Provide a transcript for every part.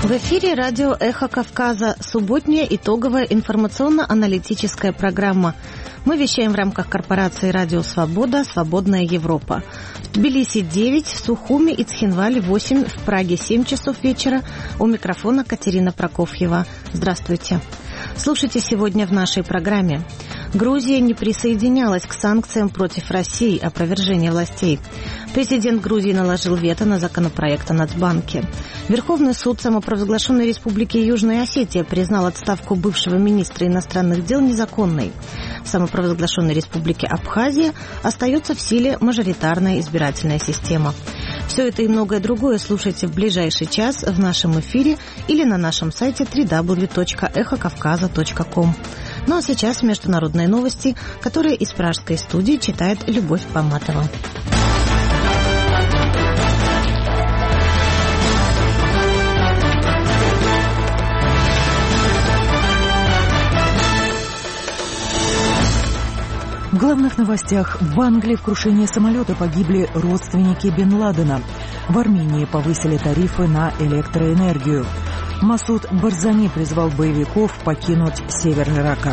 В эфире радио «Эхо Кавказа», субботняя итоговая информационно-аналитическая программа. Мы вещаем в рамках корпорации «Радио Свобода. Свободная Европа». В Тбилиси 9, в Сухуми и Цхинвале 8, в Праге 7 часов вечера. У микрофона Катерина Прокофьева. Здравствуйте. Слушайте сегодня в нашей программе. Грузия не присоединялась к санкциям против России, опровержение властей. Президент Грузии наложил вето на законопроект о Нацбанке. Верховный суд самопровозглашенной Республики Южная Осетия признал отставку бывшего министра иностранных дел незаконной. В самопровозглашенной Республике Абхазия остается в силе мажоритарная избирательная система. Все это и многое другое слушайте в ближайший час в нашем эфире или на нашем сайте www.эхокавказа.ком. Ну а сейчас международные новости, которые из пражской студии читает Любовь Поматова. В главных новостях: в Англии в крушении самолета погибли родственники Бен Ладена. В Армении повысили тарифы на электроэнергию. Масуд Барзани призвал боевиков покинуть север Ирака.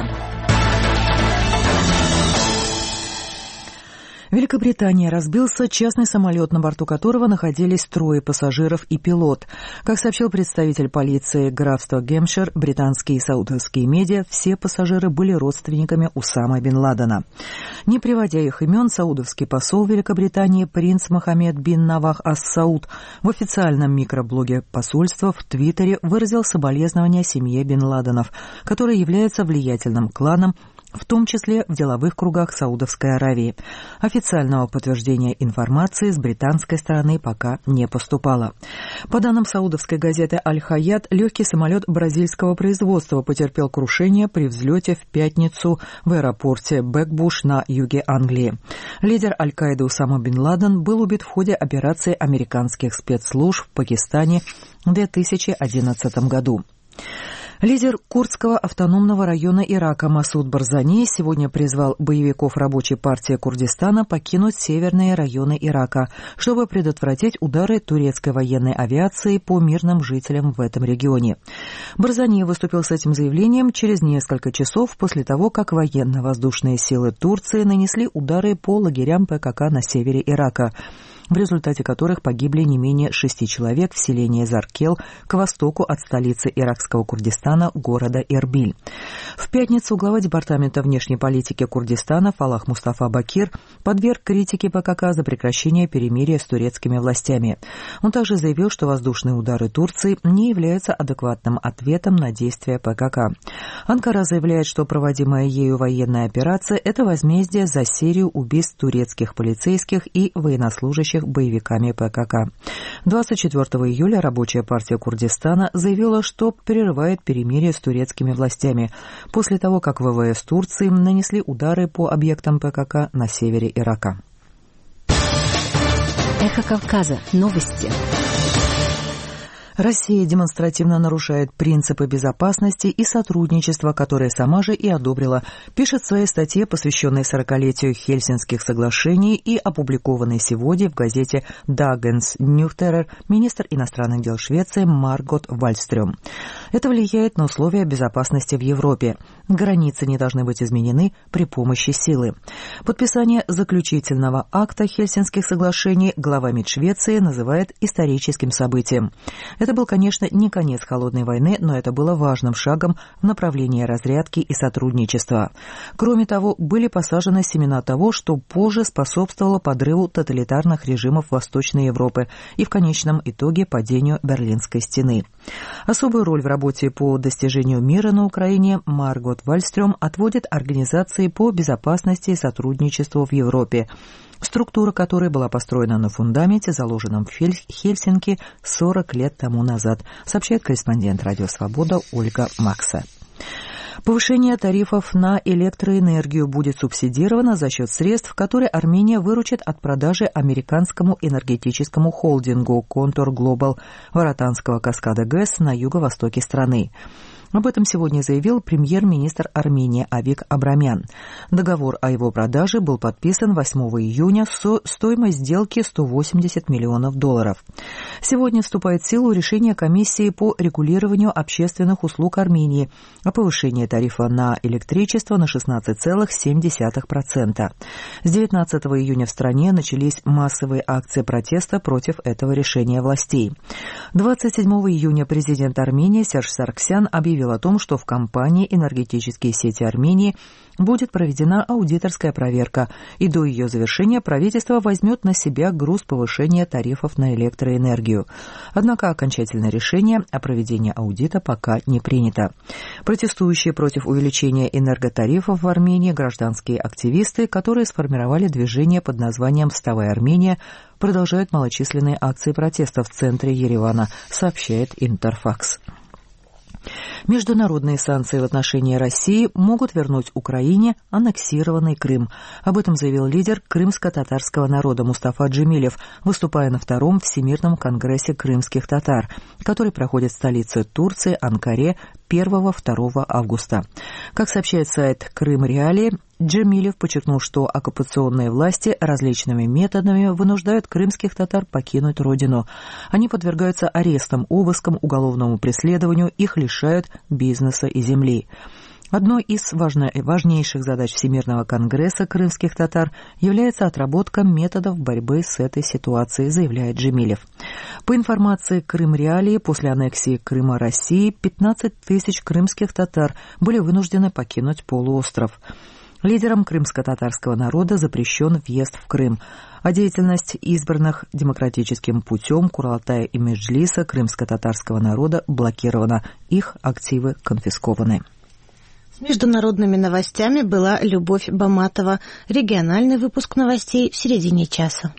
В Великобритании разбился частный самолет, на борту которого находились трое пассажиров и пилот. Как сообщил представитель полиции графства Гэмпшир, британские и саудовские медиа, все пассажиры были родственниками Усамы бен Ладена. Не приводя их имен, саудовский посол Великобритании принц Мохаммед бин Навах ас-Сауд в официальном микроблоге посольства в Твиттере выразил соболезнования семье бен Ладенов, который является влиятельным кланом, в том числе в деловых кругах Саудовской Аравии. Официального подтверждения информации с британской стороны пока не поступало. По данным саудовской газеты «Аль-Хаят», легкий самолет бразильского производства потерпел крушение при взлете в пятницу в аэропорте Бэкбуш на юге Англии. Лидер Аль-Каиды Усама бен Ладен был убит в ходе операции американских спецслужб в Пакистане в 2011 году. Лидер курдского автономного района Ирака Масуд Барзани сегодня призвал боевиков Рабочей партии Курдистана покинуть северные районы Ирака, чтобы предотвратить удары турецкой военной авиации по мирным жителям в этом регионе. Барзани выступил с этим заявлением через несколько часов после того, как военно-воздушные силы Турции нанесли удары по лагерям ПКК на севере Ирака, в результате которых погибли не менее 6 человек в селении Заркел к востоку от столицы иракского Курдистана, города Эрбиль. В пятницу глава департамента внешней политики Курдистана Фалах Мустафа Бакир подверг критике ПКК за прекращение перемирия с турецкими властями. Он также заявил, что воздушные удары Турции не являются адекватным ответом на действия ПКК. Анкара заявляет, что проводимая ею военная операция – это возмездие за серию убийств турецких полицейских и военнослужащих боевиками ПКК. 24 июля Рабочая партия Курдистана заявила, что прерывает перемирие с турецкими властями после того, как ВВС Турции нанесли удары по объектам ПКК на севере Ирака. Эхо Кавказа. Новости. Россия демонстративно нарушает принципы безопасности и сотрудничества, которые сама же и одобрила, пишет в своей статье, посвященной 40-летию Хельсинских соглашений и опубликованной сегодня в газете Dagens Nyheter министр иностранных дел Швеции Маргот Вальстрём. Это влияет на условия безопасности в Европе. Границы не должны быть изменены при помощи силы. Подписание заключительного акта Хельсинских соглашений глава МИД Швеции называет историческим событием. Это был, конечно, не конец холодной войны, но это было важным шагом в направлении разрядки и сотрудничества. Кроме того, были посажены семена того, что позже способствовало подрыву тоталитарных режимов Восточной Европы и в конечном итоге падению Берлинской стены. Особую роль в работе по достижению мира на Украине Маргот Вальстрём отводит Организации по безопасности и сотрудничеству в Европе, структура которой была построена на фундаменте, заложенном в Хельсинки 40 лет тому назад, сообщает корреспондент «Радио Свобода» Ольга Макса. Повышение тарифов на электроэнергию будет субсидировано за счет средств, которые Армения выручит от продажи американскому энергетическому холдингу Contour Global Варатанского каскада ГЭС на юго-востоке страны. Об этом сегодня заявил премьер-министр Армении Авик Абрамян. Договор о его продаже был подписан 8 июня, стоимость сделки $180 миллионов. Сегодня вступает в силу решение комиссии по регулированию общественных услуг Армении о повышении тарифа на электричество на 16,7%. С 19 июня в стране начались массовые акции протеста против этого решения властей. 27 июня президент Армении Серж Саргсян объявил о том, что в компании «Энергетические сети Армении» будет проведена аудиторская проверка, и до ее завершения правительство возьмет на себя груз повышения тарифов на электроэнергию. Однако окончательное решение о проведении аудита пока не принято. Протестующие против увеличения энерготарифов в Армении гражданские активисты, которые сформировали движение под названием «Вставай, Армения», продолжают малочисленные акции протеста в центре Еревана, сообщает Интерфакс. Международные санкции в отношении России могут вернуть Украине аннексированный Крым. Об этом заявил лидер крымско-татарского народа Мустафа Джемилев, выступая на втором Всемирном конгрессе крымских татар, который проходит в столице Турции, Анкаре, 1-2 августа. Как сообщает сайт «Крым Реалии», Джемилев подчеркнул, что оккупационные власти различными методами вынуждают крымских татар покинуть родину. Они подвергаются арестам, обыскам, уголовному преследованию, их лишают бизнеса и земли. Одной из важнейших задач Всемирного конгресса крымских татар является отработка методов борьбы с этой ситуацией, заявляет Джемилев. По информации Крым Реалии, после аннексии Крыма России 15 тысяч крымских татар были вынуждены покинуть полуостров. Лидерам крымско-татарского народа запрещен въезд в Крым, а деятельность избранных демократическим путем Курултая и Меджлиса крымско-татарского народа блокирована, их активы конфискованы. С международными новостями была Любовь Баматова. Региональный выпуск новостей в середине часа.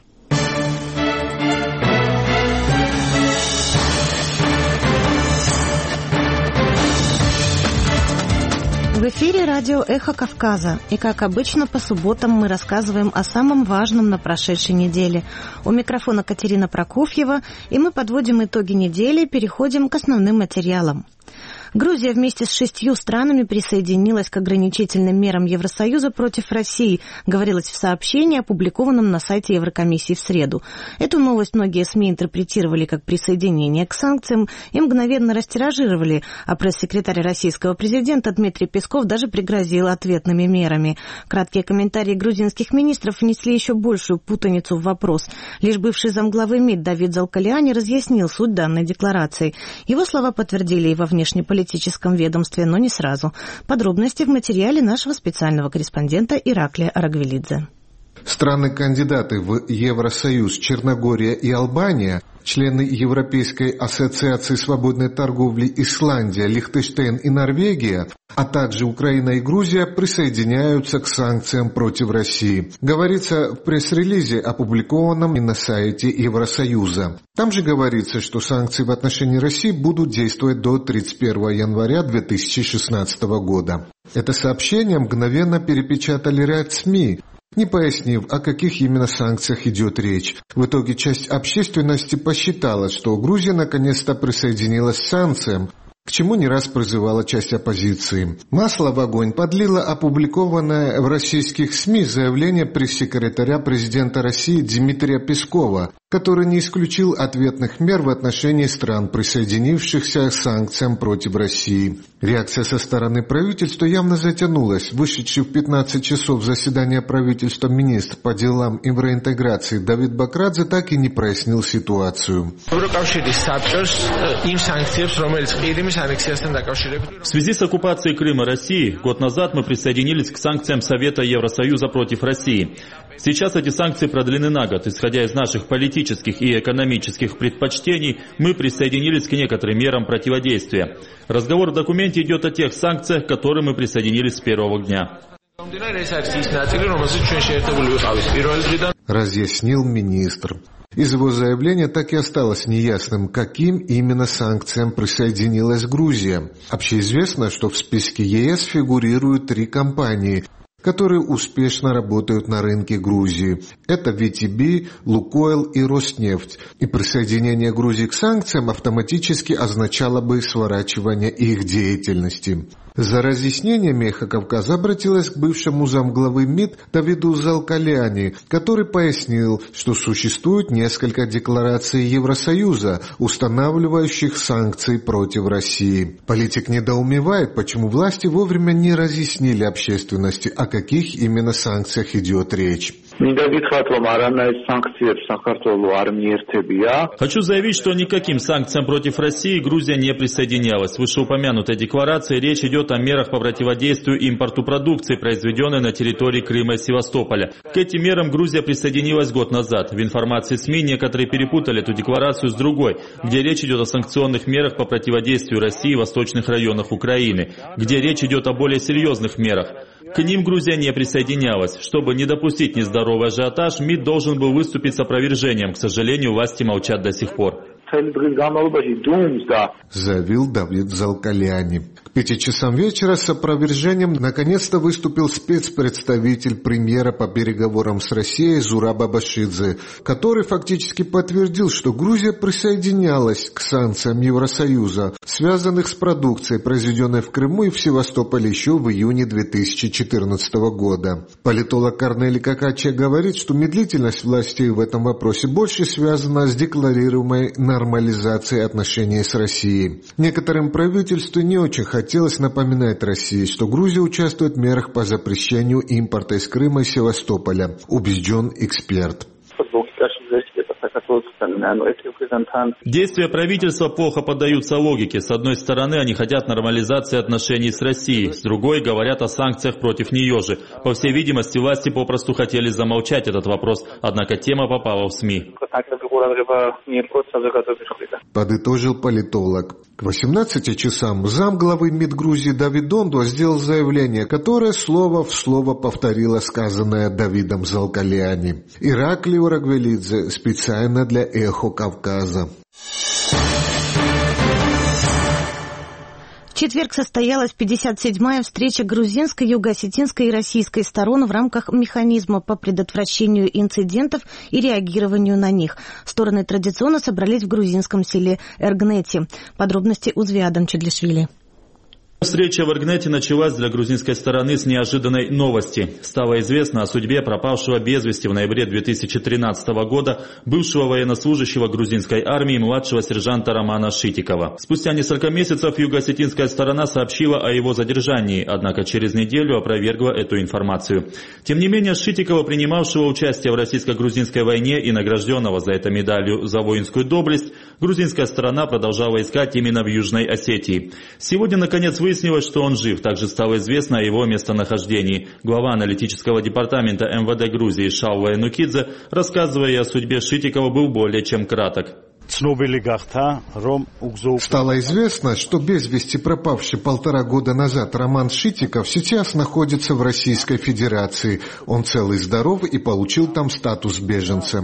В эфире радио «Эхо Кавказа». И, как обычно, по субботам мы рассказываем о самом важном на прошедшей неделе. У микрофона Катерина Прокофьева, и мы подводим итоги недели и переходим к основным материалам. Грузия вместе с 6 странами присоединилась к ограничительным мерам Евросоюза против России, говорилось в сообщении, опубликованном на сайте Еврокомиссии в среду. Эту новость многие СМИ интерпретировали как присоединение к санкциям и мгновенно растиражировали, а пресс-секретарь российского президента Дмитрий Песков даже пригрозил ответными мерами. Краткие комментарии грузинских министров внесли еще большую путаницу в вопрос. Лишь бывший замглавы МИД Давид Залкалиани разъяснил суть данной декларации. Его слова подтвердили и во внешнеполитическом ведомстве, но не сразу. Подробности в материале нашего специального корреспондента Ираклия Арагвелидзе. Страны-кандидаты в Евросоюз Черногория и Албания, члены Европейской ассоциации свободной торговли Исландия, Лихтенштейн и Норвегия, а также Украина и Грузия присоединяются к санкциям против России. Говорится в пресс-релизе, опубликованном на сайте Евросоюза. Там же говорится, что санкции в отношении России будут действовать до 31 января 2016 года. Это сообщение мгновенно перепечатали ряд СМИ, не пояснив, о каких именно санкциях идет речь. В итоге часть общественности посчитала, что Грузия наконец-то присоединилась к санкциям, к чему не раз призывала часть оппозиции. Масло в огонь подлило опубликованное в российских СМИ заявление пресс-секретаря президента России Дмитрия Пескова, который не исключил ответных мер в отношении стран, присоединившихся к санкциям против России. Реакция со стороны правительства явно затянулась. Вышедший в 15 часов заседания правительства министр по делам евроинтеграции Давид Бакрадзе так и не прояснил ситуацию. В связи с оккупацией Крыма Россией, год назад мы присоединились к санкциям Совета Евросоюза против России. Сейчас эти санкции продлены на год. Исходя из наших политических и экономических предпочтений, мы присоединились к некоторым мерам противодействия. Разговор в документе идет о тех санкциях, к которым мы присоединились с первого дня. Разъяснил министр. Из его заявления так и осталось неясным, каким именно санкциям присоединилась Грузия. Общеизвестно, что в списке ЕС фигурируют 3 компании, которые успешно работают на рынке Грузии. Это ВТБ, Лукойл и Роснефть. И присоединение Грузии к санкциям автоматически означало бы сворачивание их деятельности. За разъяснениями «Эхо Кавказа» обратилась к бывшему замглавы МИД Давиду Залкаляни, который пояснил, что существует несколько деклараций Евросоюза, устанавливающих санкции против России. Политик недоумевает, почему власти вовремя не разъяснили общественности, о каких именно санкциях идет речь. Хочу заявить, что никаким санкциям против России Грузия не присоединялась. В вышеупомянутой декларации речь идет о мерах по противодействию импорту продукции, произведенной на территории Крыма и Севастополя. К этим мерам Грузия присоединилась год назад. В информации СМИ некоторые перепутали эту декларацию с другой, где речь идет о санкционных мерах по противодействию России в восточных районах Украины, где речь идет о более серьезных мерах. К ним Грузия не присоединялась. Чтобы не допустить нездоровый ажиотаж, МИД должен был выступить с опровержением. К сожалению, власти молчат до сих пор. Заявил Давид Залкаляни. К 5 часам вечера с опровержением наконец-то выступил спецпредставитель премьера по переговорам с Россией Зураб Абашидзе, который фактически подтвердил, что Грузия присоединялась к санкциям Евросоюза, связанных с продукцией, произведенной в Крыму и в Севастополе еще в июне 2014 года. Политолог Корнелий Какача говорит, что медлительность властей в этом вопросе больше связана с декларируемой нормализацией отношений с Россией. Некоторым правительству не очень хотелось напоминать России, что Грузия участвует в мерах по запрещению импорта из Крыма и Севастополя, убежден эксперт. Действия правительства плохо поддаются логике. С одной стороны, они хотят нормализации отношений с Россией, с другой говорят о санкциях против нее же. По всей видимости, власти попросту хотели замолчать этот вопрос, однако тема попала в СМИ. Подытожил политолог. К 18 часам замглавы МИД Грузии Давид Дондо сделал заявление, которое слово в слово повторило сказанное Давидом Залкаляни. Ираклий Урагвелидзе специально для «Эхо Кавказа». В четверг состоялась 57-я встреча грузинской, юго-осетинской и российской сторон в рамках механизма по предотвращению инцидентов и реагированию на них. Стороны традиционно собрались в грузинском селе Эргнети. Подробности у Звиадан Чедлишвили. Встреча в Эргнете началась для грузинской стороны с неожиданной новости. Стало известно о судьбе пропавшего без вести в ноябре 2013 года бывшего военнослужащего грузинской армии младшего сержанта Романа Шитикова. Спустя несколько месяцев юго-осетинская сторона сообщила о его задержании, однако через неделю опровергла эту информацию. Тем не менее, Шитикова, принимавшего участие в российско-грузинской войне и награжденного за это медалью за воинскую доблесть, грузинская сторона продолжала искать именно в Южной Осетии. Сегодня, наконец, выяснилось, что он жив. Также стало известно о его местонахождении. Глава аналитического департамента МВД Грузии Шаула Энукидзе, рассказывая о судьбе Шитикова, был более чем краток. Стало известно, что без вести пропавший 1,5 года назад Роман Шитиков сейчас находится в Российской Федерации. Он цел и здоров и получил там статус беженца.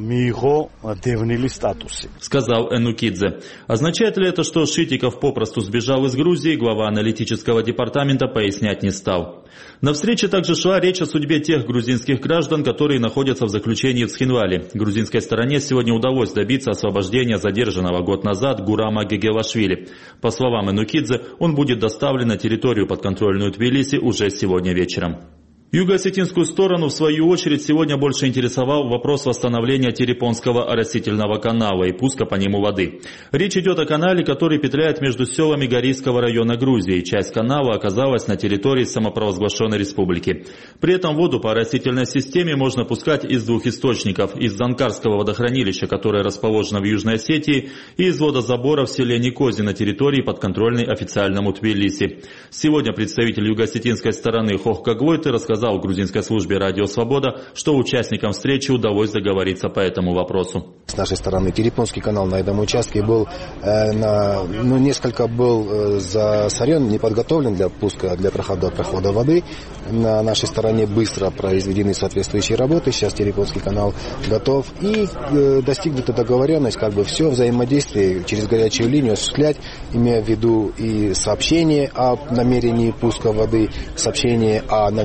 Сказал Энукидзе. Означает ли это, что Шитиков попросту сбежал из Грузии, глава аналитического департамента пояснять не стал. На встрече также шла речь о судьбе тех грузинских граждан, которые находятся в заключении в Схинвале. Грузинской стороне сегодня удалось добиться освобождения задержанного год назад Гурама Гегелашвили. По словам Энукидзе, он будет доставлен на территорию подконтрольную Тбилиси уже сегодня вечером. Юго-осетинскую сторону, в свою очередь, сегодня больше интересовал вопрос восстановления Терепонского оросительного канала и пуска по нему воды. Речь идет о канале, который петляет между селами Горийского района Грузии. Часть канала оказалась на территории самопровозглашенной республики. При этом воду по оросительной системе можно пускать из 2 источников: из Занкарского водохранилища, которое расположено в Южной Осетии, и из водозабора в селе Никози на территории, подконтрольной официальному Тбилиси. Сегодня представитель юго-осетинской стороны Хохка Глойты рассказал в грузинской службе «Радио Свобода», что участникам встречи удалось договориться по этому вопросу. С нашей стороны Терепонский канал на этом участке был несколько был засорен, не подготовлен для пуска, для прохода воды. На нашей стороне быстро произведены соответствующие работы. Сейчас Терепонский канал готов. И достигнута договоренность, все взаимодействие через горячую линию осуществлять, имея в виду и сообщение о намерении пуска воды, сообщение о намерении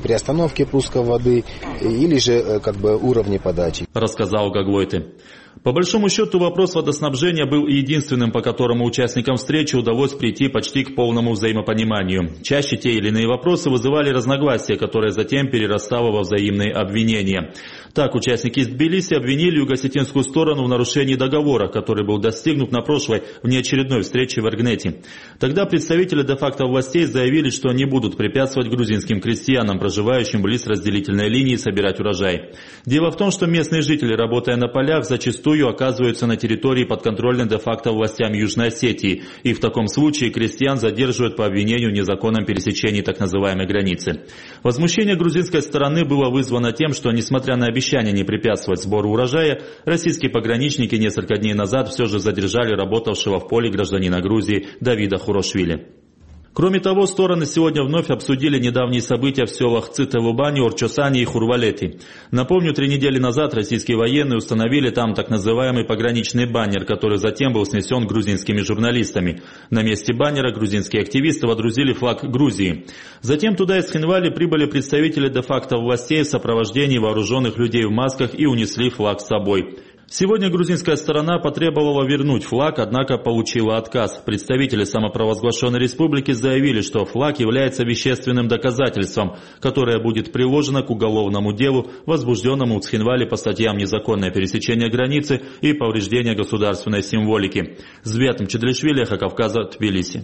приостановки пуска воды или же уровни подачи. Рассказал Гаглойты. По большому счету вопрос водоснабжения был единственным, по которому участникам встречи удалось прийти почти к полному взаимопониманию. Чаще те или иные вопросы вызывали разногласия, которые затем перерастало во взаимные обвинения. Так, участники из Тбилиси обвинили юго-осетинскую сторону в нарушении договора, который был достигнут на прошлой внеочередной встрече в Эргнете. Тогда представители де-факто властей заявили, что не будут препятствовать грузинским крестьянам, проживающим близ разделительной линии, собирать урожай. Дело в том, что местные жители, работая на полях, зачастую оказываются на территории подконтрольной де-факто властям Южной Осетии, и в таком случае крестьян задерживают по обвинению в незаконном пересечении так называемой границы. Возмущение грузинской стороны было вызвано тем, что, несмотря на обещание не препятствовать сбору урожая, российские пограничники несколько дней назад все же задержали работавшего в поле гражданина Грузии Давида Хурошвили. Кроме того, стороны сегодня вновь обсудили недавние события в селах Цитевубани, Орчосани и Хурвалети. Напомню, 3 недели назад российские военные установили там так называемый пограничный баннер, который затем был снесен грузинскими журналистами. На месте баннера грузинские активисты водрузили флаг Грузии. Затем туда из Хинвали прибыли представители де-факто властей в сопровождении вооруженных людей в масках и унесли флаг с собой. Сегодня грузинская сторона потребовала вернуть флаг, однако получила отказ. Представители самопровозглашенной республики заявили, что флаг является вещественным доказательством, которое будет приложено к уголовному делу, возбужденному в Цхинвале по статьям «Незаконное пересечение границы» и «Повреждение государственной символики». Звят Мчедришвили, Эхо Кавказа, Тбилиси.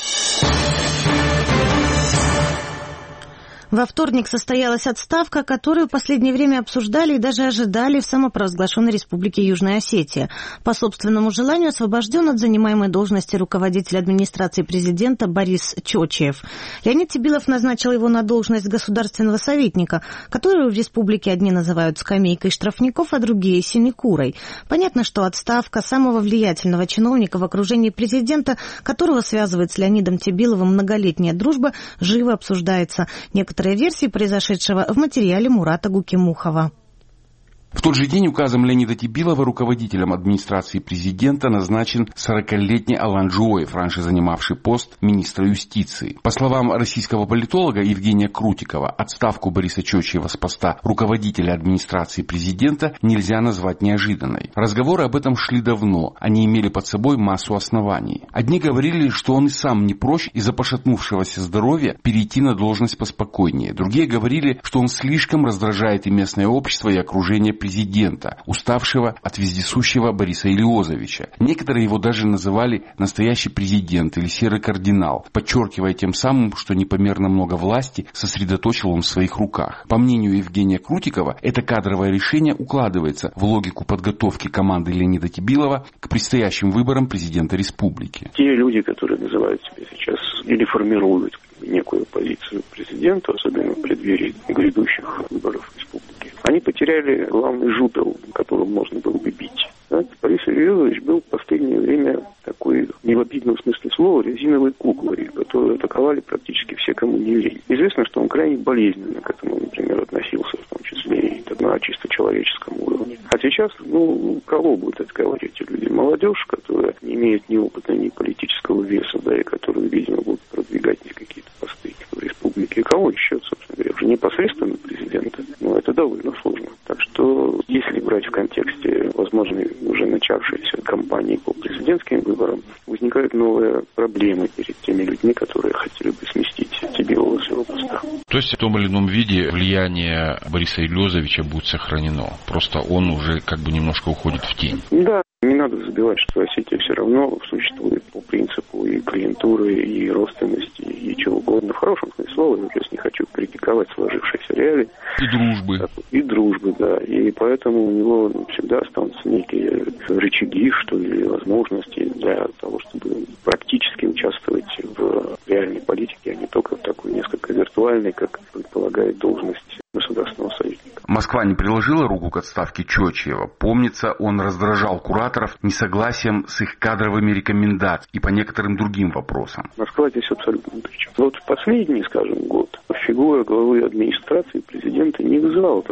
Во вторник состоялась отставка, которую в последнее время обсуждали и даже ожидали в самопровозглашенной республике Южная Осетия. По собственному желанию освобожден от занимаемой должности руководитель администрации президента Борис Чочиев. Леонид Тебилов назначил его на должность государственного советника, которую в республике одни называют скамейкой штрафников, а другие синекурой. Понятно, что отставка самого влиятельного чиновника в окружении президента, которого связывает с Леонидом Тебиловым многолетняя дружба, живо обсуждается. Некоторые версии произошедшего в материале Мурата Гукимухова. В тот же день указом Леонида Тебилова руководителем администрации президента назначен 40-летний Алан Джуоев, раньше занимавший пост министра юстиции. По словам российского политолога Евгения Крутикова, отставку Бориса Чочиева с поста руководителя администрации президента нельзя назвать неожиданной. Разговоры об этом шли давно, они имели под собой массу оснований. Одни говорили, что он и сам не прочь из-за пошатнувшегося здоровья перейти на должность поспокойнее. Другие говорили, что он слишком раздражает и местное общество, и окружение президента, уставшего от вездесущего Бориса Илиозовича. Некоторые его даже называли настоящий президент или серый кардинал, подчеркивая тем самым, что непомерно много власти сосредоточил он в своих руках. По мнению Евгения Крутикова, это кадровое решение укладывается в логику подготовки команды Леонида Тебилова к предстоящим выборам президента республики. Те люди, которые называют себя сейчас или формируют некую позицию президента, особенно в преддверии грядущих выборов республики, они потеряли главный жупел, которым можно было бы бить. Да? Борис Ильич был в последнее время такой, не в обидном смысле слова, резиновой куклой, которую атаковали практически все, кому не лень. Известно, что он крайне болезненно к этому, например, относился, в том числе и на чисто человеческом уровне. А сейчас, кого будут атаковать эти люди? Молодежь, которая не имеет ни опыта, ни политического веса, да, и которые, видимо, будут продвигать какие-то посты в республике. И кого еще, собственно говоря, уже непосредственно президента? Это довольно сложно. Так что, если брать в контексте возможной уже начавшейся кампании по президентским выборам, возникают новые проблемы перед теми людьми, которые хотели бы сместить Тебилова с его поста. То есть в том или ином виде влияние Бориса Илиозовича будет сохранено. Просто он уже немножко уходит в тень. Да. Не надо забывать, что Осетия все равно существует по принципу и клиентуры, и родственности, и чего угодно. В хорошем смысле слова, я сейчас не хочу критиковать сложившиеся реалии. И дружбы. И дружбы, да. И поэтому у него всегда останутся некие рычаги, что ли, возможности для того, чтобы практически участвовать в реальной политике, а не только в такой несколько виртуальной, как предполагает должность государственного советника. Москва не приложила руку к отставке Чочиева. Помнится, он раздражал кураторов несогласием с их кадровыми рекомендациями и по некоторым другим вопросам. Москва здесь абсолютно ни при чем. Вот в последний, год фигура главы администрации президента не вызывала такого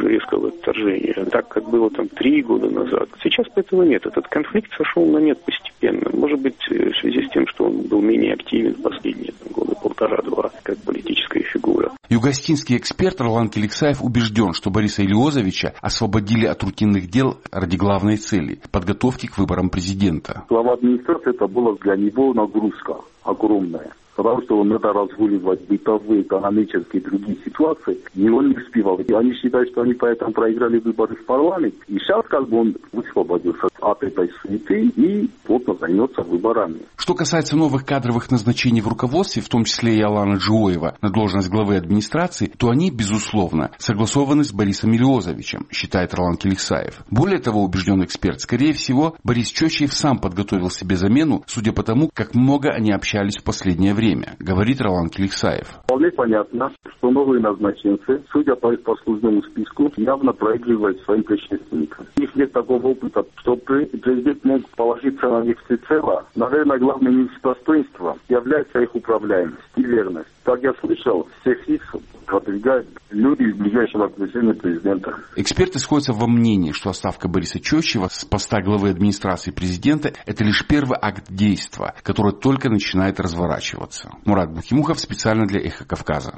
уже резкого отторжения, так как было там 3 года назад. Сейчас этого нет. Этот конфликт сошел на нет постепенно. Может быть, в связи с тем, что он был менее активен в последние года 1,5-2 как политическая фигура. Югостинский эксперт Ролан Келексаев убежден, что Бориса Илиозовича освободили от рутинных дел ради главной цели – подготовки к выборам президента. Глава администрации это была для него нагрузка огромная. Потому что он надо разгуливать бытовые, экономические и другие ситуации, и он не успевал. И они считают, что они поэтому проиграли выборы в парламент. И сейчас как бы он высвободился от этой суеты и плотно займется выборами. Что касается новых кадровых назначений в руководстве, в том числе и Алана Джуоева на должность главы администрации, то они, безусловно, согласованы с Борисом Илиозовичем, считает Ролан Келексаев. Более того, убежден эксперт, скорее всего, Борис Чочиев сам подготовил себе замену, судя по тому, как много они общались в последнее время, говорит Ролан Келексаев. Вполне понятно, что новые назначенцы, судя по их послужному списку, явно проигрывают своим предшественникам. У них нет такого опыта, чтобы президент мог положиться на них всецело. Наверное, главным их достоинством является их управляемость и верность. Как я слышал, всех их продвигают люди из ближайшего окружения президента. Эксперты сходятся во мнении, что отставка Бориса Чочиева с поста главы администрации президента – это лишь первый акт действия, который только начинает разворачиваться. Мурат Бухимухов специально для «Эхо Кавказа».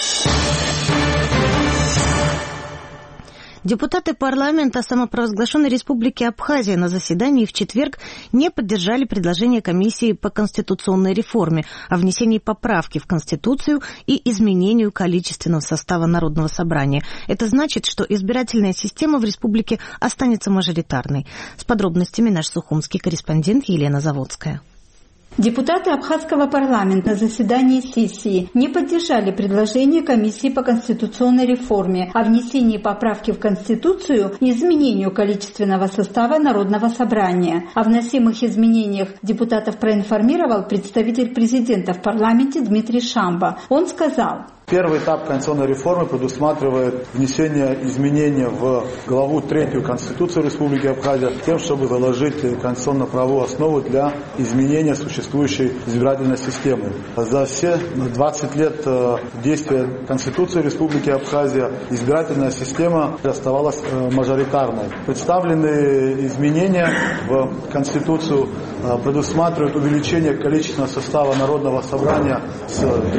Депутаты парламента самопровозглашенной Республики Абхазия на заседании в четверг не поддержали предложение комиссии по конституционной реформе о внесении поправки в Конституцию и изменению количественного состава Народного собрания. Это значит, что избирательная система в республике останется мажоритарной. С подробностями наш сухумский корреспондент Елена Заводская. Депутаты Абхазского парламента на заседании сессии не поддержали предложение комиссии по конституционной реформе о внесении поправки в Конституцию и изменению количественного состава Народного собрания. О вносимых изменениях депутатов проинформировал представитель президента в парламенте Дмитрий Шамба. Он сказал: Первый этап конституционной реформы предусматривает внесение изменений в главу 3 Конституции Республики Абхазия, тем, чтобы заложить конституционно-правовую основу для изменения существующей избирательной системы. За все 20 лет действия Конституции Республики Абхазия избирательная система оставалась мажоритарной. Представленные изменения в Конституцию предусматривают увеличение количественного состава Народного собрания с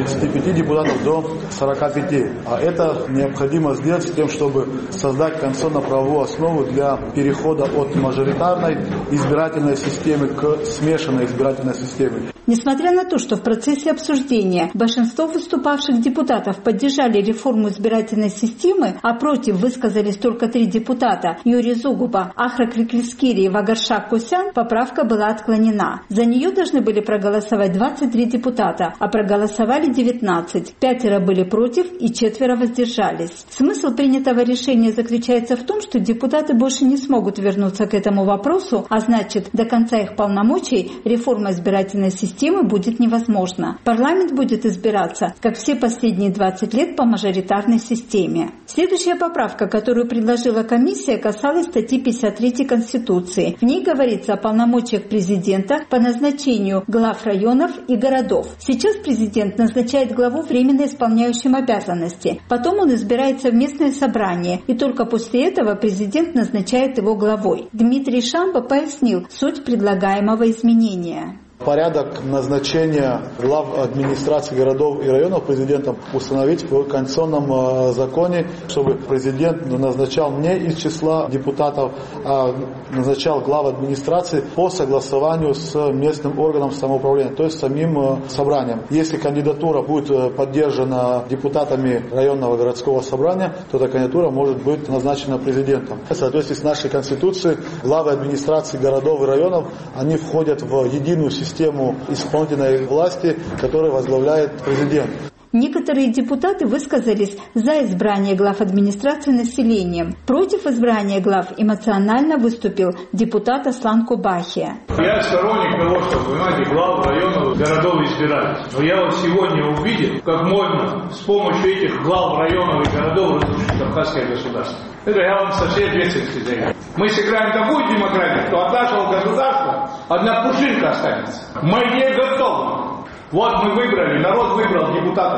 35 депутатов до 45. А это необходимо сделать с тем, чтобы создать конституционно-правовую основу для перехода от мажоритарной избирательной системы к смешанной избирательной системе. Несмотря на то, что в процессе обсуждения большинство выступавших депутатов поддержали реформу избирательной системы, а против высказались только 3 депутата – Юрий Зугуба, Ахрак Виклискири и Вагаршак Косян, поправка была отклонена. За нее должны были проголосовать 23 депутата, а проголосовали 19. 5 были против и 4 воздержались. Смысл принятого решения заключается в том, что депутаты больше не смогут вернуться к этому вопросу, а значит, до конца их полномочий реформа избирательной системы будет невозможна. Парламент будет избираться, как все последние 20 лет, по мажоритарной системе. Следующая поправка, которую предложила комиссия, касалась статьи 53 Конституции. В ней говорится о полномочиях президента по назначению глав районов и городов. Сейчас президент назначает главу временно исполняющим обязанности. Потом он избирается в местное собрание, и только после этого президент назначает его главой. Дмитрий Шамба пояснил суть предлагаемого изменения. Порядок назначения глав администрации городов и районов президентом установить в конституционном законе, чтобы президент назначал не из числа депутатов, а назначал глав администрации по согласованию с местным органом самоуправления, то есть самим собранием. Если кандидатура будет поддержана депутатами районного городского собрания, то эта кандидатура может быть назначена президентом. В соответствии с нашей Конституцией, главы администрации городов и районов, они входят в единую систему исполнительной власти, которую возглавляет президент. Некоторые депутаты высказались за избрание глав администрации населением. Против избрания глав эмоционально выступил депутат Аслан Кубахия. Я сторонник того, что, понимаете, глав районов, городов избирать. Но я вот сегодня увидел, как можно с помощью этих глав районов и городов разрушить абхазское государство. Это я вам со всей ответственностью заявляю. Мы сыграем такую демократию, что от нашего государства одна пушинка останется. Мы не готовы. Вот мы выбрали, народ выбрал депутата.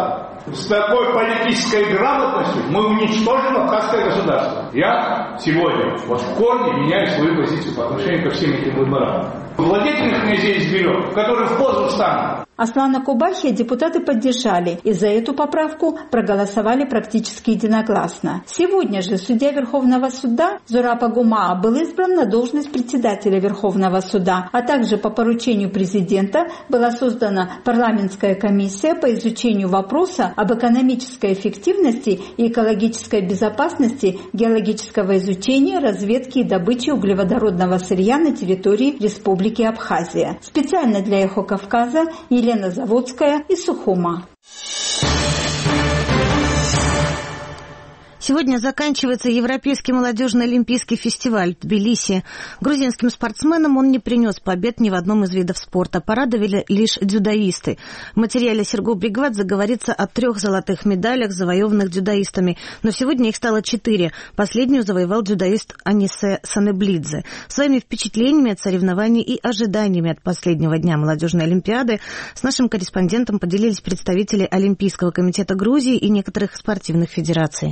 С такой политической грамотностью мы уничтожим абхазское государство. Я сегодня вот в корне меняю свою позицию по отношению ко всем этим выборам. Владетельных князей изберем, которые в позу встанут. Аслана Кубахия депутаты поддержали и за эту поправку проголосовали практически единогласно. Сегодня же судья Верховного суда Зураб Гумаа был избран на должность председателя Верховного суда, а также по поручению президента была создана парламентская комиссия по изучению вопроса об экономической эффективности и экологической безопасности геологического изучения, разведки и добычи углеводородного сырья на территории Республики Абхазия. Специально для «Эхо Кавказа» Елена Заводская из Сухума. Сегодня заканчивается Европейский молодежный олимпийский фестиваль в Тбилиси. Грузинским спортсменам он не принес побед ни в одном из видов спорта. Порадовали лишь дзюдоисты. В материале Серго Бригвадзе говорится о 3 золотых медалях, завоеванных дзюдоистами. Но сегодня их стало 4. Последнюю завоевал дзюдоист Анисе Санеблидзе. Своими впечатлениями от соревнований и ожиданиями от последнего дня молодежной олимпиады с нашим корреспондентом поделились представители Олимпийского комитета Грузии и некоторых спортивных федераций.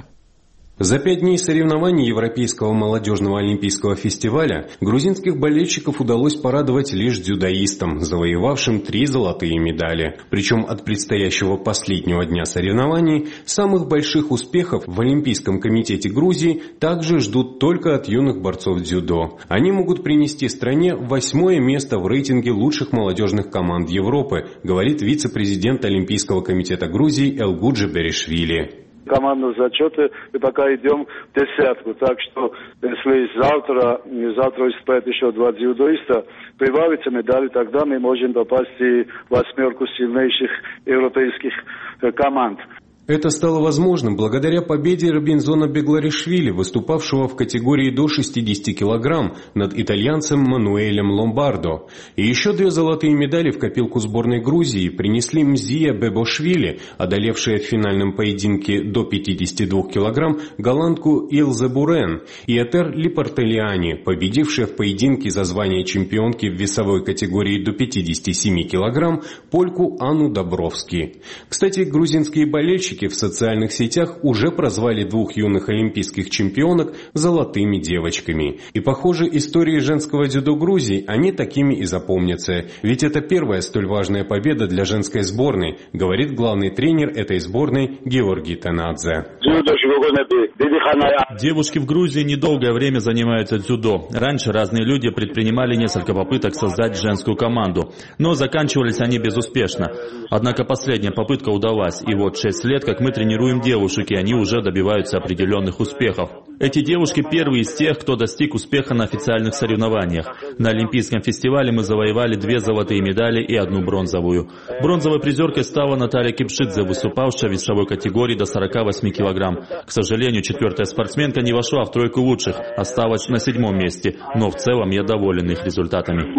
За 5 дней соревнований Европейского молодежного олимпийского фестиваля грузинских болельщиков удалось порадовать лишь дзюдоистам, завоевавшим 3 золотые медали. Причем от предстоящего последнего дня соревнований самых больших успехов в Олимпийском комитете Грузии также ждут только от юных борцов дзюдо. Они могут принести стране 8-е место в рейтинге лучших молодежных команд Европы, говорит вице-президент Олимпийского комитета Грузии Элгуджи Беришвили. Командные зачеты, и пока идем в 10-ку. Так что, если завтра выступает еще 2 дзюдоиста, прибавится медали, тогда мы можем попасть и в 8-ку сильнейших европейских команд. Это стало возможным благодаря победе Робинзона Бегларишвили, выступавшего в категории до 60 килограмм над итальянцем Мануэлем Ломбардо. И еще 2 золотые медали в копилку сборной Грузии принесли Мзия Бебошвили, одолевшая в финальном поединке до 52 килограмм голландку Илзе Бурен, и Этер Липартелиани, победившая в поединке за звание чемпионки в весовой категории до 57 килограмм польку Анну Добровски. Кстати, грузинские болельщики в социальных сетях уже прозвали 2 юных олимпийских чемпионок «золотыми девочками». И, похоже, истории женского дзюдо Грузии они такими и запомнятся. Ведь это первая столь важная победа для женской сборной, говорит главный тренер этой сборной Георгий Танадзе. Девушки в Грузии недолгое время занимаются дзюдо. Раньше разные люди предпринимали несколько попыток создать женскую команду, но заканчивались они безуспешно. Однако последняя попытка удалась, и вот 6 лет как мы тренируем девушек, и они уже добиваются определенных успехов. Эти девушки первые из тех, кто достиг успеха на официальных соревнованиях. На Олимпийском фестивале мы завоевали 2 золотые медали и 1 бронзовую. Бронзовой призеркой стала Наталья Кипшидзе, выступавшая в весовой категории до 48 килограмм. К сожалению, 4-я спортсменка не вошла в 3 лучших, осталась на 7-м месте, но в целом я доволен их результатами.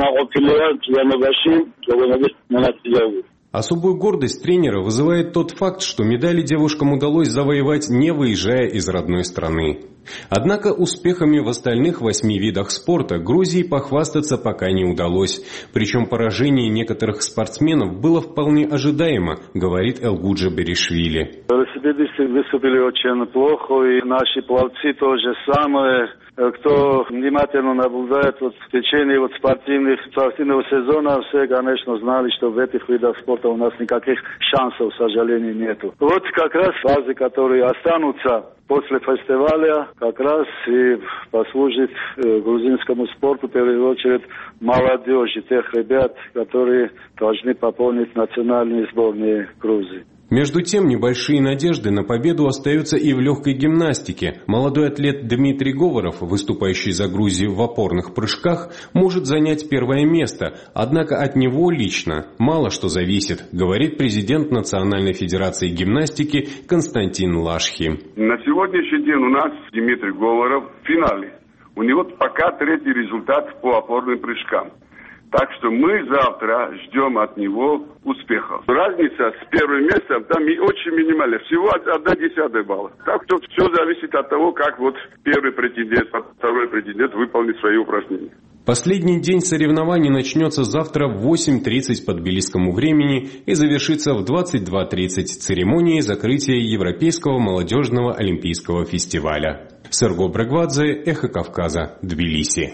Особую гордость тренера вызывает тот факт, что медали девушкам удалось завоевать, не выезжая из родной страны. Однако успехами в остальных 8 видах спорта Грузии похвастаться пока не удалось. Причем поражение некоторых спортсменов было вполне ожидаемо, говорит Элгуджи Беришвили. Велосипедисты выступили очень плохо, и наши пловцы тоже самое. Кто внимательно наблюдает в течение спортивного сезона, все, конечно, знали, что в этих видах спорта у нас никаких шансов, к сожалению, нету. Вот как раз фазы, которые останутся после фестиваля, как раз и послужит грузинскому спорту, в первую очередь, молодежи, тех ребят, которые должны пополнить национальные сборные Грузии. Между тем, небольшие надежды на победу остаются и в легкой гимнастике. Молодой атлет Дмитрий Говоров, выступающий за Грузию в опорных прыжках, может занять 1-е место, однако от него лично мало что зависит, говорит президент Национальной федерации гимнастики Константин Лашхи. На сегодняшний день у нас Дмитрий Говоров в финале. У него пока 3-й результат по опорным прыжкам. Так что мы завтра ждем от него успехов. Разница с первым местом там очень минимальная, всего 1/10 балла. Так что все зависит от того, как вот первый претендент, второй претендент выполнит свои упражнения. Последний день соревнований начнется завтра в 8:30 по тбилисскому времени и завершится в 22:30 церемонией закрытия Европейского молодежного олимпийского фестиваля. Серго Брагвадзе, Эхо Кавказа, Тбилиси.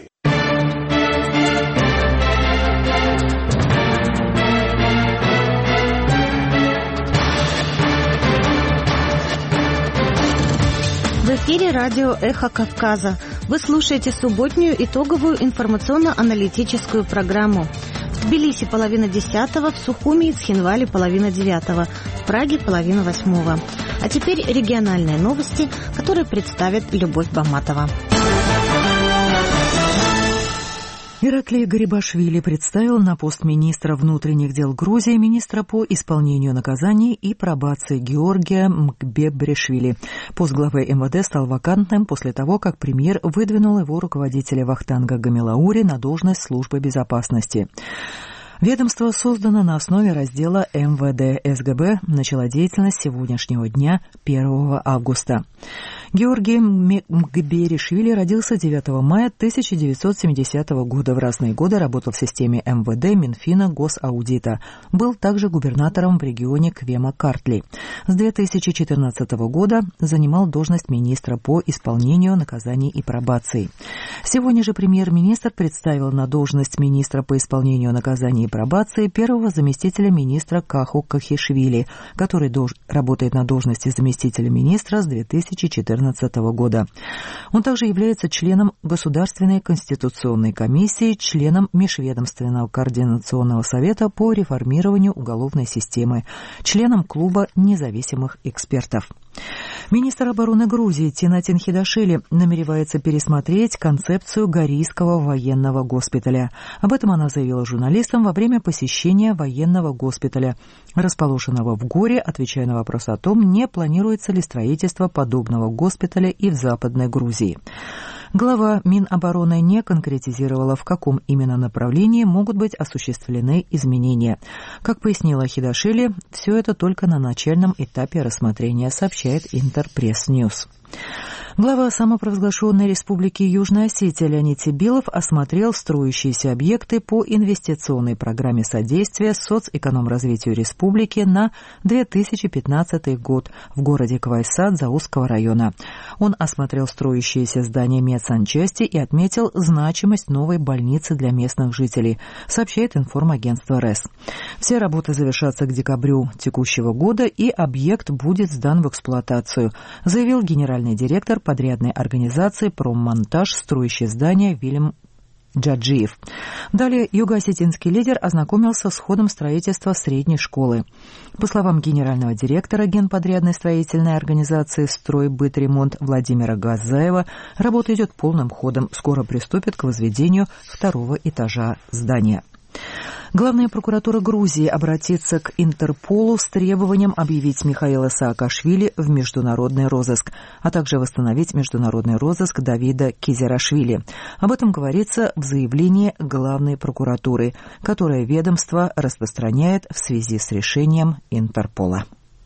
В эфире радио «Эхо Кавказа». Вы слушаете субботнюю итоговую информационно-аналитическую программу. В Тбилиси 9:30, в Сухуми и Цхинвале 9:30, в Праге 7:30. А теперь региональные новости, которые представит Любовь Баматова. Ираклий Гарибашвили представил на пост министра внутренних дел Грузии министра по исполнению наказаний и пробации Георгия Мгбебришвили. Пост главы МВД стал вакантным после того, как премьер выдвинул его руководителя Вахтанга Гамилаури на должность службы безопасности. Ведомство создано на основе раздела МВД СГБ, начало деятельность с сегодняшнего дня, 1 августа. Георгий Мгберишвили родился 9 мая 1970 года. В разные годы работал в системе МВД, Минфина, Госаудита. Был также губернатором в регионе Квема-Картли. С 2014 года занимал должность министра по исполнению наказаний и пробации. Сегодня же премьер-министр представил на должность министра по исполнению наказаний и пробации первого заместителя министра Каху Кахишвили, который работает на должности заместителя министра с 2014 года. Он также является членом Государственной конституционной комиссии, членом Межведомственного координационного совета по реформированию уголовной системы, членом клуба независимых экспертов. Министр обороны Грузии Тинатин Хидашвили намеревается пересмотреть концепцию Горийского военного госпиталя. Об этом она заявила журналистам во время посещения военного госпиталя, расположенного в Горе, отвечая на вопрос о том, не планируется ли строительство подобного госпиталя и в Западной Грузии. Глава Минобороны не конкретизировала, в каком именно направлении могут быть осуществлены изменения. Как пояснила Хидашвили, все это только на начальном этапе рассмотрения, сообщает Интерпресс-Ньюс. Глава самопровозглашенной республики Южная Осетия Леонид Сибилов осмотрел строящиеся объекты по инвестиционной программе содействия соцэкономразвитию республики на 2015 год в городе Квайсад Заузского района. Он осмотрел строящиеся здания медсанчасти и отметил значимость новой больницы для местных жителей, сообщает информагентство РЭС. Все работы завершатся к декабрю текущего года, и объект будет сдан в эксплуатацию, заявил генеральный директор подрядной организации «Проммонтаж», строящей здание Вильям Джаджиев. Далее юго-осетинский лидер ознакомился с ходом строительства средней школы. По словам генерального директора генподрядной строительной организации «Стройбытремонт» Владимира Газаева, работа идет полным ходом. Скоро приступят к возведению второго этажа здания. Главная прокуратура Грузии обратится к Интерполу с требованием объявить Михаила Саакашвили в международный розыск, а также восстановить международный розыск Давида Кизерашвили. Об этом говорится в заявлении главной прокуратуры, которое ведомство распространяет в связи с решением Интерпола.